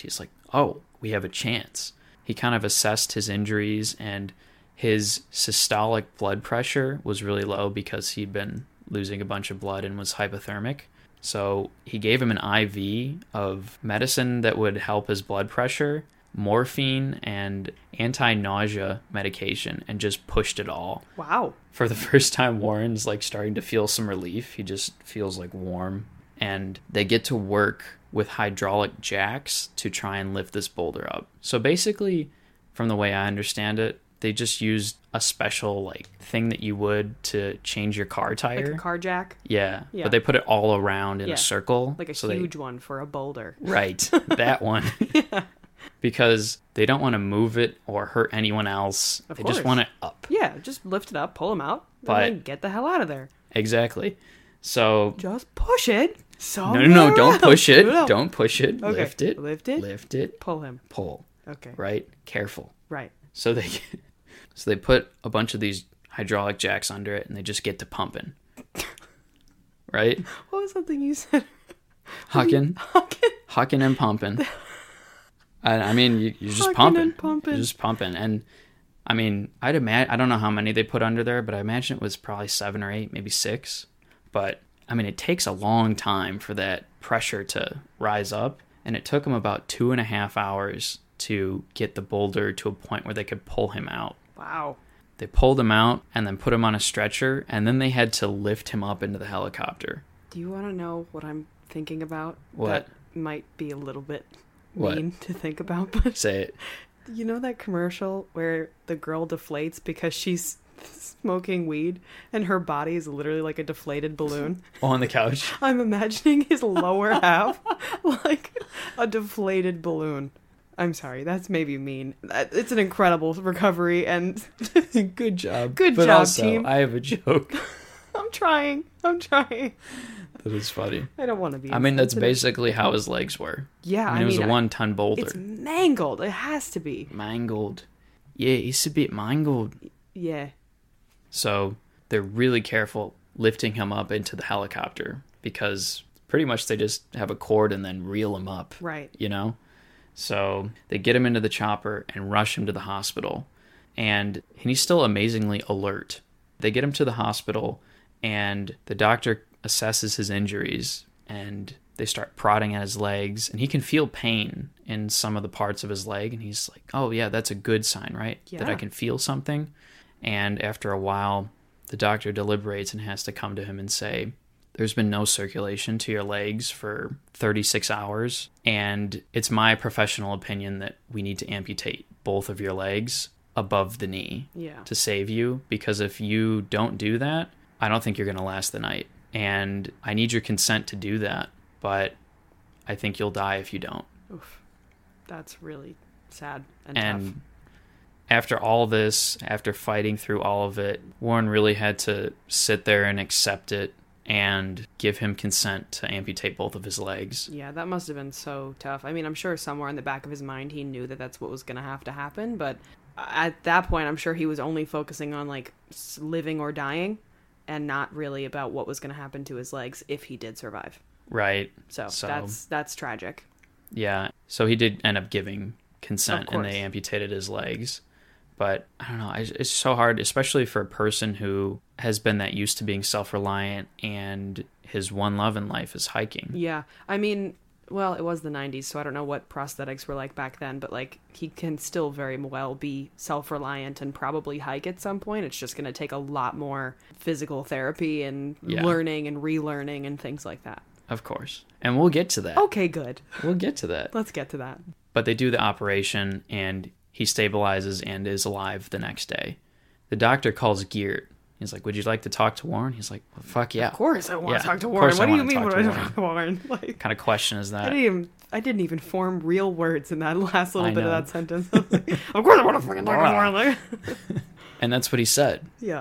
oh, we have a chance. He kind of assessed his injuries, and his systolic blood pressure was really low because he'd been losing a bunch of blood and was hypothermic. So he gave him an I V of medicine that would help his blood pressure, morphine, and anti-nausea medication, and just pushed it all. Wow. For the first time, Warren's like starting to feel some relief. He just feels like warm. And they get to work with hydraulic jacks to try and lift this boulder up. So basically, from the way I understand it, they just used a special like thing that you would to change your car tire. Like a car jack? Yeah, Yeah. but they put it all around in Yeah. a circle. Like a so they- huge one for a boulder. Right, that one. Yeah. Because they don't want to move it or hurt anyone else. Of they course. just want it up. Yeah, just lift it up, pull him out, But- and then get the hell out of there. Exactly. So Just push it. So no, no, no! Don't push it. No. Don't push it. Okay. Lift it. Lift it. Lift it. Pull him. Pull. Okay. Right. Careful. Right. So they, so they put a bunch of these hydraulic jacks under it, and they just get to pumping. Right. What was something you said? Hucking, Hucking. hucking and pumping. I, I mean, you, you're just Hucking pumping. and pumping. You're just pumping, and I mean, I'd imagine. I don't know how many they put under there, but I imagine it was probably seven or eight, maybe six. But I mean, it takes a long time for that pressure to rise up, and it took them about two and a half hours to get the boulder to a point where they could pull him out. Wow. They pulled him out and then put him on a stretcher, and then they had to lift him up into the helicopter. Do you want to know what I'm thinking about? What? That might be a little bit What? mean to think about, but Say it. you know that commercial where the girl deflates because she's smoking weed and her body is literally like a deflated balloon? On the couch. I'm imagining his lower half like a deflated balloon. I'm sorry, that's maybe mean. That- It's an incredible recovery, and Good job. Good but job, also, team. I have a joke I'm trying. I'm trying. that is funny. I don't want to be. I mean, that's insensitive. basically how his legs were. Yeah, I mean, I it was mean, a I- one-ton boulder. It's mangled. It has to be. Mangled. Yeah, it's a bit mangled. Yeah. So they're really careful lifting him up into the helicopter because pretty much they just have a cord and then reel him up. Right. You know? So they get him into the chopper and rush him to the hospital. And, and he's still amazingly alert. They get him to the hospital, and the doctor assesses his injuries, and they start prodding at his legs, and he can feel pain in some of the parts of his leg, and he's like, oh yeah, that's a good sign, right? That I Yeah. can feel something. And after a while, the doctor deliberates and has to come to him and say, there's been no circulation to your legs for thirty-six hours, and it's my professional opinion that we need to amputate both of your legs above the knee Yeah. to save you, because if you don't do that, I don't think you're going to last the night. And I need your consent to do that, but I think you'll die if you don't. Oof. That's really sad and, And tough. after all this, after fighting through all of it, Warren really had to sit there and accept it and give him consent to amputate both of his legs. Yeah, that must have been so tough. I mean, I'm sure somewhere in the back of his mind he knew that that's what was going to have to happen, but at that point, I'm sure he was only focusing on like s- living or dying and not really about what was going to happen to his legs if he did survive. Right. So, So- that's that's tragic. Yeah. So he did end up giving consent Of and course. they amputated his legs. But I don't know. I- It's so hard, especially for a person who has been that used to being self-reliant and his one love in life is hiking. Yeah. I mean, well, it was the nineties, so I don't know what prosthetics were like back then, but like he can still very well be self-reliant and probably hike at some point. It's just going to take a lot more physical therapy and Yeah. learning and relearning and things like that. Of course. And we'll get to that. Okay, good. We'll get to that. Let's get to that. But they do the operation and he stabilizes and is alive the next day. The doctor calls Geert. He's like, would you like to talk to Warren? He's like, well, fuck yeah. Of course I want Yeah, to talk to of Warren. course What I do you wanna mean talk when to I Warren. talk to Warren? Like, What kind of question is I that? didn't even I didn't even form real words in that last little I bit of know. that sentence. I was like, of course I want to fucking talk to Warren. Like, And that's what he said. yeah.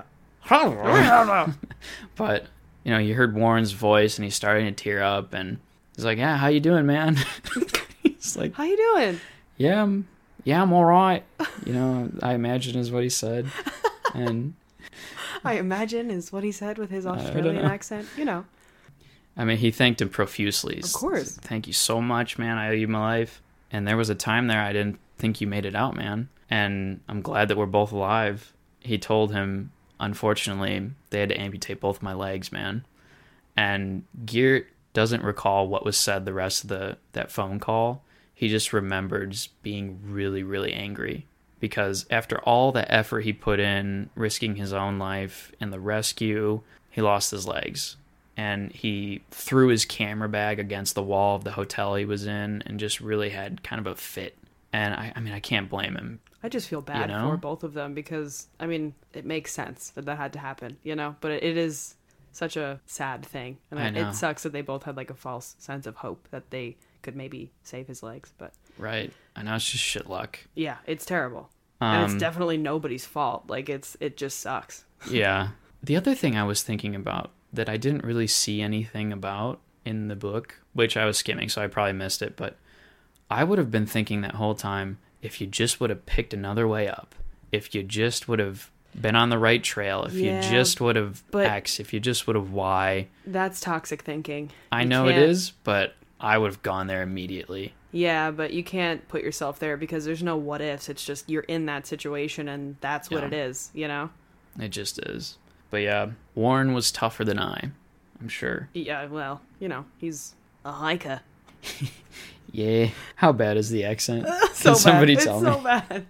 But, you know, you heard Warren's voice and he's starting to tear up and he's like, yeah, how you doing, man? He's like, How you doing? yeah, I'm, yeah, I'm all right. You know, I imagine is what he said. And I imagine is what he said with his don't Australian know. accent. You know. I mean, he thanked him profusely. Of course. Thank you so much, man. I owe you my life. And there was a time there I didn't think you made it out, man. And I'm glad that we're both alive. He told him, unfortunately, they had to amputate both my legs, man. And Geert doesn't recall what was said the rest of the that phone call. He just remembers being really, really angry. Because after all the effort he put in, risking his own life in the rescue, he lost his legs. And he threw his camera bag against the wall of the hotel he was in and just really had kind of a fit. And I, I mean, I can't blame him. I just feel bad You know? for both of them because, I mean, it makes sense that that had to happen, you know? But it, it is such a sad thing. And I it, know. it sucks that they both had like a false sense of hope that they could maybe save his legs. But Right. I know, it's just shit luck. yeah, it's terrible. and Um, it's definitely nobody's fault. Like, it's it just sucks. Yeah. The other thing I was thinking about that I didn't really see anything about in the book, which I was skimming, so I probably missed it, but I would have been thinking that whole time, if you just would have picked another way up, if you just would have been on the right trail, if Yeah, you just would have but- X, if you just would have Y. That's toxic thinking. I You know it can't- is, but I would have gone there immediately. Yeah, but you can't put yourself there because there's no what ifs. It's just you're in that situation and that's what Yeah. it is, you know? It just is. But yeah, Warren was tougher than I, I'm sure. Yeah, well, you know, he's a hiker. Yeah. How bad is the accent? So Can somebody bad. tell it's me? so bad.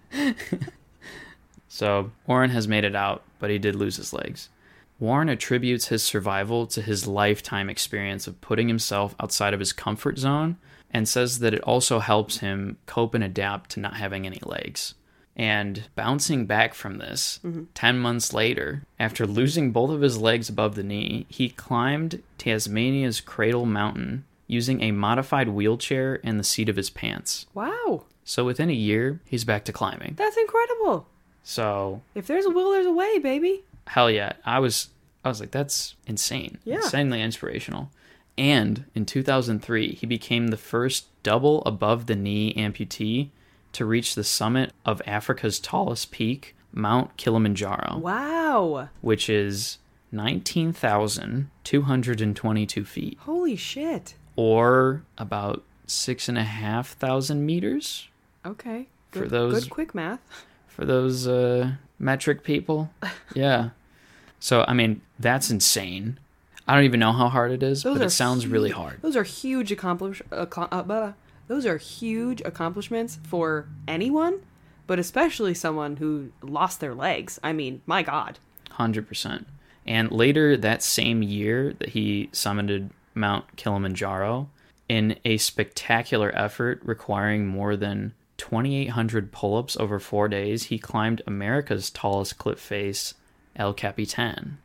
So Warren has made it out, but he did lose his legs. Warren attributes his survival to his lifetime experience of putting himself outside of his comfort zone and says that it also helps him cope and adapt to not having any legs. And bouncing back from this, ten months later, after losing both of his legs above the knee, he climbed Tasmania's Cradle Mountain using a modified wheelchair and the seat of his pants. Wow. So within a year, he's back to climbing. That's incredible. So If there's a will, there's a way, baby. hell yeah, I was I was like, that's insane. Yeah. Insanely inspirational. And in two thousand three, he became the first double above the knee amputee to reach the summit of Africa's tallest peak, Mount Kilimanjaro, Wow. which is nineteen thousand two hundred twenty-two feet, Holy shit. or about six and a half thousand meters Okay. For Good, those- good quick math. for those uh, metric people. Yeah. So, I mean, that's insane. I don't even know how hard it is, Those but are it sounds really huge- hard. Those are huge accomplish uh, uh, blah. Those are huge accomplishments for anyone, but especially someone who lost their legs. I mean, my God. one hundred percent. And later that same year that he summited Mount Kilimanjaro, in a spectacular effort requiring more than twenty-eight hundred pull-ups over four days, he climbed America's tallest cliff face, El Capitan.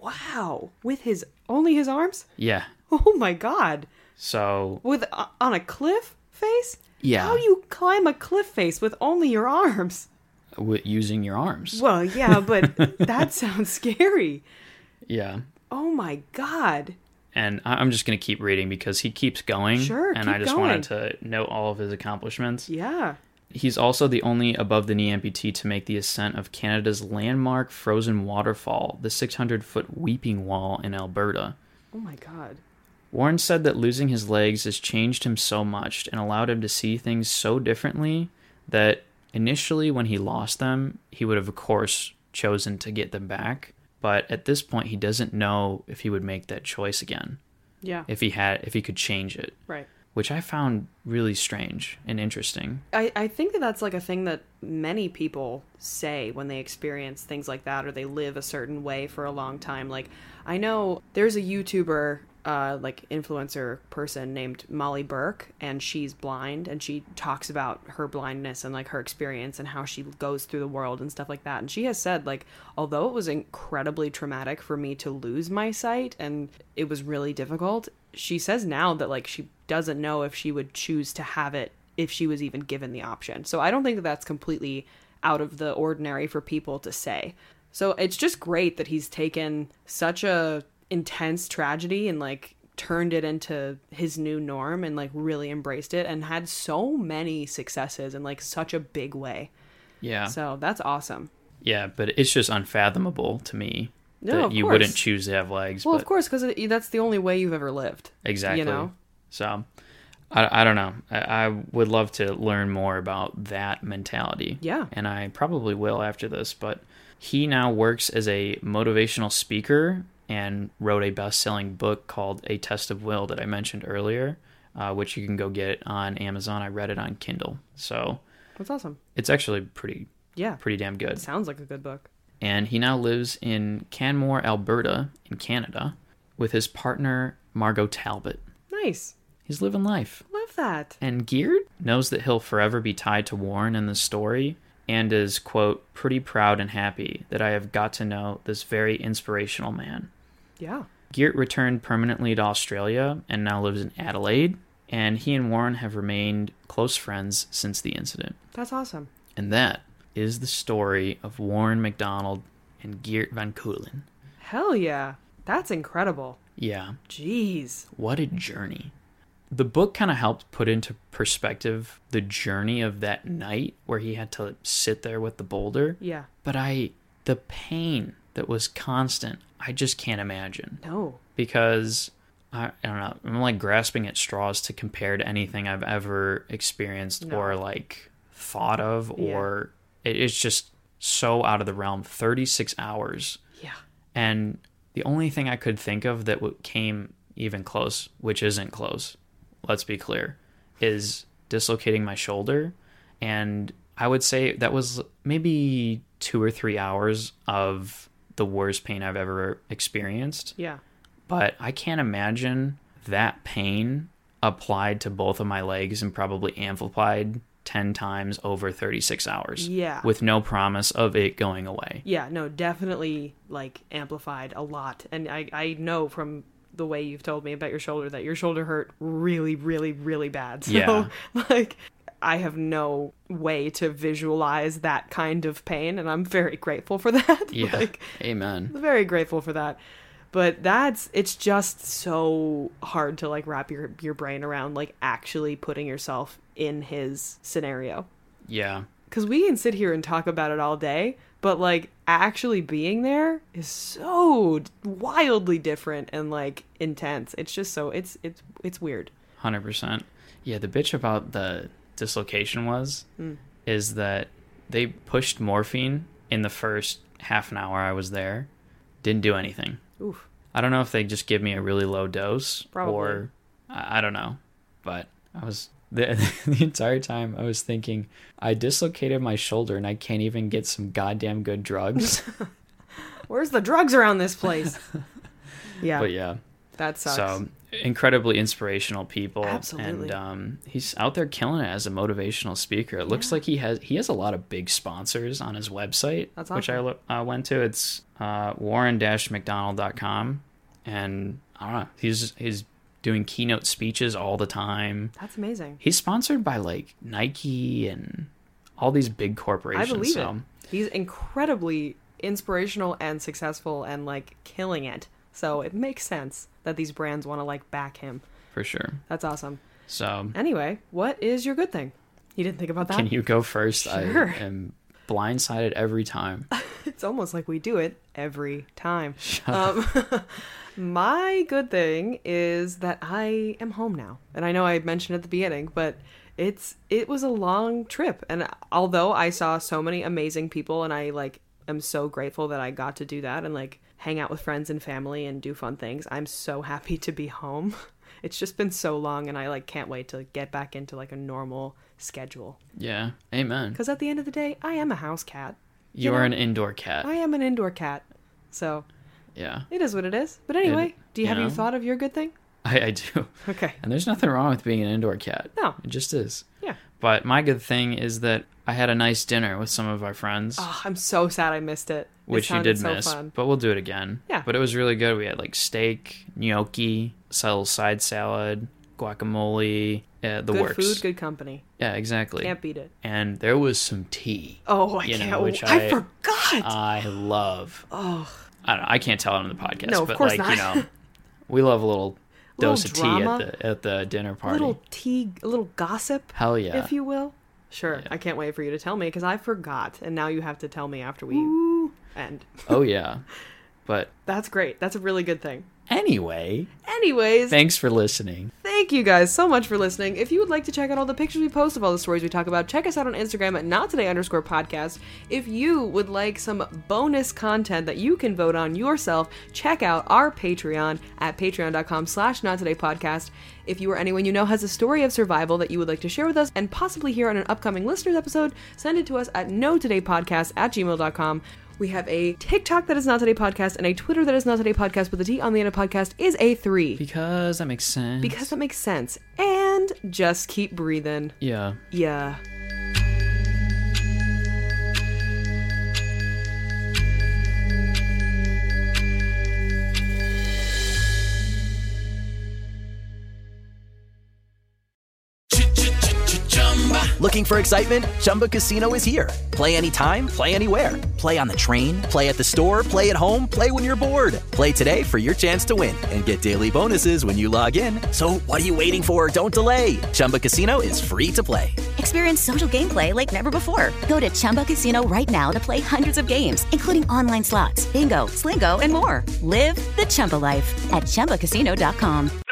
Wow. With his only his arms? Yeah. Oh my God. So, With uh, on a cliff face? yeah, How do you climb a cliff face with only your arms? w- using your arms. Well, yeah, but that sounds scary. Yeah. Oh my God. And I- I'm just going to keep reading because he keeps going. Sure, And keep I just going. wanted to note all of his accomplishments. Yeah. He's also the only above-the-knee amputee to make the ascent of Canada's landmark frozen waterfall, the six hundred foot Weeping Wall in Alberta. Oh my God. Warren said that losing his legs has changed him so much and allowed him to see things so differently that initially when he lost them, he would have, of course, chosen to get them back. But at this point, he doesn't know if he would make that choice again, Yeah. if he had, if he could change it, Right. which I found really strange and interesting. I, I think that that's like a thing that many people say when they experience things like that or they live a certain way for a long time. Like, I know there's a YouTuber, uh, like influencer person named Molly Burke, and she's blind, and she talks about her blindness and like her experience and how she goes through the world and stuff like that. And she has said, like, although it was incredibly traumatic for me to lose my sight and it was really difficult, she says now that like she doesn't know if she would choose to have it if she was even given the option. So I don't think that that's completely out of the ordinary for people to say. So it's just great that he's taken such a intense tragedy and like turned it into his new norm and like really embraced it and had so many successes in like such a big way. Yeah. So that's awesome. Yeah, but it's just unfathomable to me No, that of you course. wouldn't choose to have legs. Well, but of course, because that's the only way you've ever lived. Exactly. You know? So I, I don't know. I, I would love to learn more about that mentality. Yeah. And I probably will after this, but he now works as a motivational speaker and wrote a best-selling book called A Test of Will that I mentioned earlier, uh, which you can go get on Amazon. I read it on Kindle. So That's awesome. it's actually pretty, Yeah. pretty damn good. It sounds like a good book. And he now lives in Canmore, Alberta, in Canada, with his partner, Margot Talbot. Nice. He's living life. Love that. And Geert knows that he'll forever be tied to Warren in the story and is, quote, pretty proud and happy that I have got to know this very inspirational man. Yeah. Geert returned permanently to Australia and now lives in Adelaide, and he and Warren have remained close friends since the incident. That's awesome. And that is the story of Warren McDonald and Geert Van Keulen. Hell yeah. That's incredible. Yeah, Jeez. what a journey. The book kind of helped put into perspective the journey of that night where he had to sit there with the boulder. Yeah. But I, the pain that was constant, I just can't imagine. No. Because, I, I don't know, I'm like grasping at straws to compare to anything I've ever experienced No. or like thought of, Yeah. or it, it's just so out of the realm. thirty-six hours. Yeah. And the only thing I could think of that w- came even close, which isn't close, let's be clear, is dislocating my shoulder. And I would say that was maybe two or three hours of the worst pain I've ever experienced. Yeah. But I can't imagine that pain applied to both of my legs and probably amplified ten times over thirty-six hours. Yeah. With no promise of it going away. Yeah, no, definitely like amplified a lot. And I, I know from the way you've told me about your shoulder that your shoulder hurt really, really, really bad. So Yeah. like I have no way to visualize that kind of pain, and I'm very grateful for that. Yeah. Like, Amen. very grateful for that. But that's it's just so hard to like wrap your your brain around like actually putting yourself in his scenario. Yeah. Because we can sit here and talk about it all day, but like actually being there is so wildly different and like intense. It's just so it's it's it's weird. one hundred percent. Yeah, the bitch about the dislocation was Mm. is that they pushed morphine in the first half an hour I was there. Didn't do anything. Oof. I don't know if they just give me a really low dose Probably. or I I don't know. But I was the, the entire time I was thinking I dislocated my shoulder and I can't even get some goddamn good drugs. Where's the drugs around this place? Yeah, But yeah. that sucks. So incredibly inspirational people. Absolutely. And um, he's out there killing it as a motivational speaker. It looks Yeah. like he has he has a lot of big sponsors on his website, That's which I awesome. lo- uh, went to. It's uh, warren dash mcdonald dot com, and I don't know. He's he's doing keynote speeches all the time. That's amazing. He's sponsored by like Nike and all these big I corporations. believe so. it. He's incredibly inspirational and successful and like killing it. So it makes sense that these brands want to like back him. For sure. That's awesome. So Anyway, what is your good thing? You didn't think about that? can you go first? Sure. I am blindsided every time. It's almost like we do it every time. Um, my good thing is that I am home now. And I know I mentioned at the beginning, but it's it was a long trip. And although I saw so many amazing people and I like am so grateful that I got to do that and like hang out with friends and family and do fun things, I'm so happy to be home. It's just been so long and I like can't wait to get back into like a normal schedule. Yeah. Amen. Because at the end of the day, I am a house cat. You You are know, an indoor cat. I am an indoor cat. So Yeah. it is what it is. But anyway, It- do you, you have you know. thought of your good thing? I, I do. Okay. And there's nothing wrong with being an indoor cat. No. It just is. Yeah. But my good thing is that I had a nice dinner with some of our friends, Oh, I'm so sad I missed it. It which you sounded did so miss, fun. but we'll do it again. Yeah. But it was really good. We had like steak, gnocchi, a little side salad, guacamole, uh, the Good works. food, good company. Yeah, exactly. Can't beat it. And there was some tea. Oh, I You know, can't. which I, I- forgot. I love. oh, I don't know. I can't tell it on the podcast, No, of but course like not. you know, we love a little Little dose of drama. tea at the at the dinner a party. little tea, a little gossip, Hell yeah! if you will. Sure. Yeah. I can't wait for you to tell me because I forgot, and now you have to tell me after we end. Oh yeah. But That's great. That's a really good thing. anyway, Anyways, thanks for listening. thank Thank you guys so much for listening. If you would like to check out all the pictures we post of all the stories we talk about, check us out on Instagram at nottoday underscore podcast. If you would like some bonus content that you can vote on yourself, check out our Patreon at patreon.com slash nottodaypodcast. If you or anyone you know has a story of survival that you would like to share with us and possibly hear on an upcoming listeners episode, send it to us at notodaypodcast at gmail dot com. We have a TikTok that is Not Today Podcast and a Twitter that is Not Today Podcast, but the T on the end of podcast is a three. Because that makes sense. Because that makes sense. And just keep breathing. Yeah. Yeah. Looking for excitement? Chumba Casino is here. Play anytime, play anywhere. Play on the train, play at the store, play at home, play when you're bored. Play today for your chance to win and get daily bonuses when you log in. So what are you waiting for? Don't delay. Chumba Casino is free to play. Experience social gameplay like never before. Go to Chumba Casino right now to play hundreds of games, including online slots, bingo, Slingo, and more. Live the Chumba life at chumba casino dot com.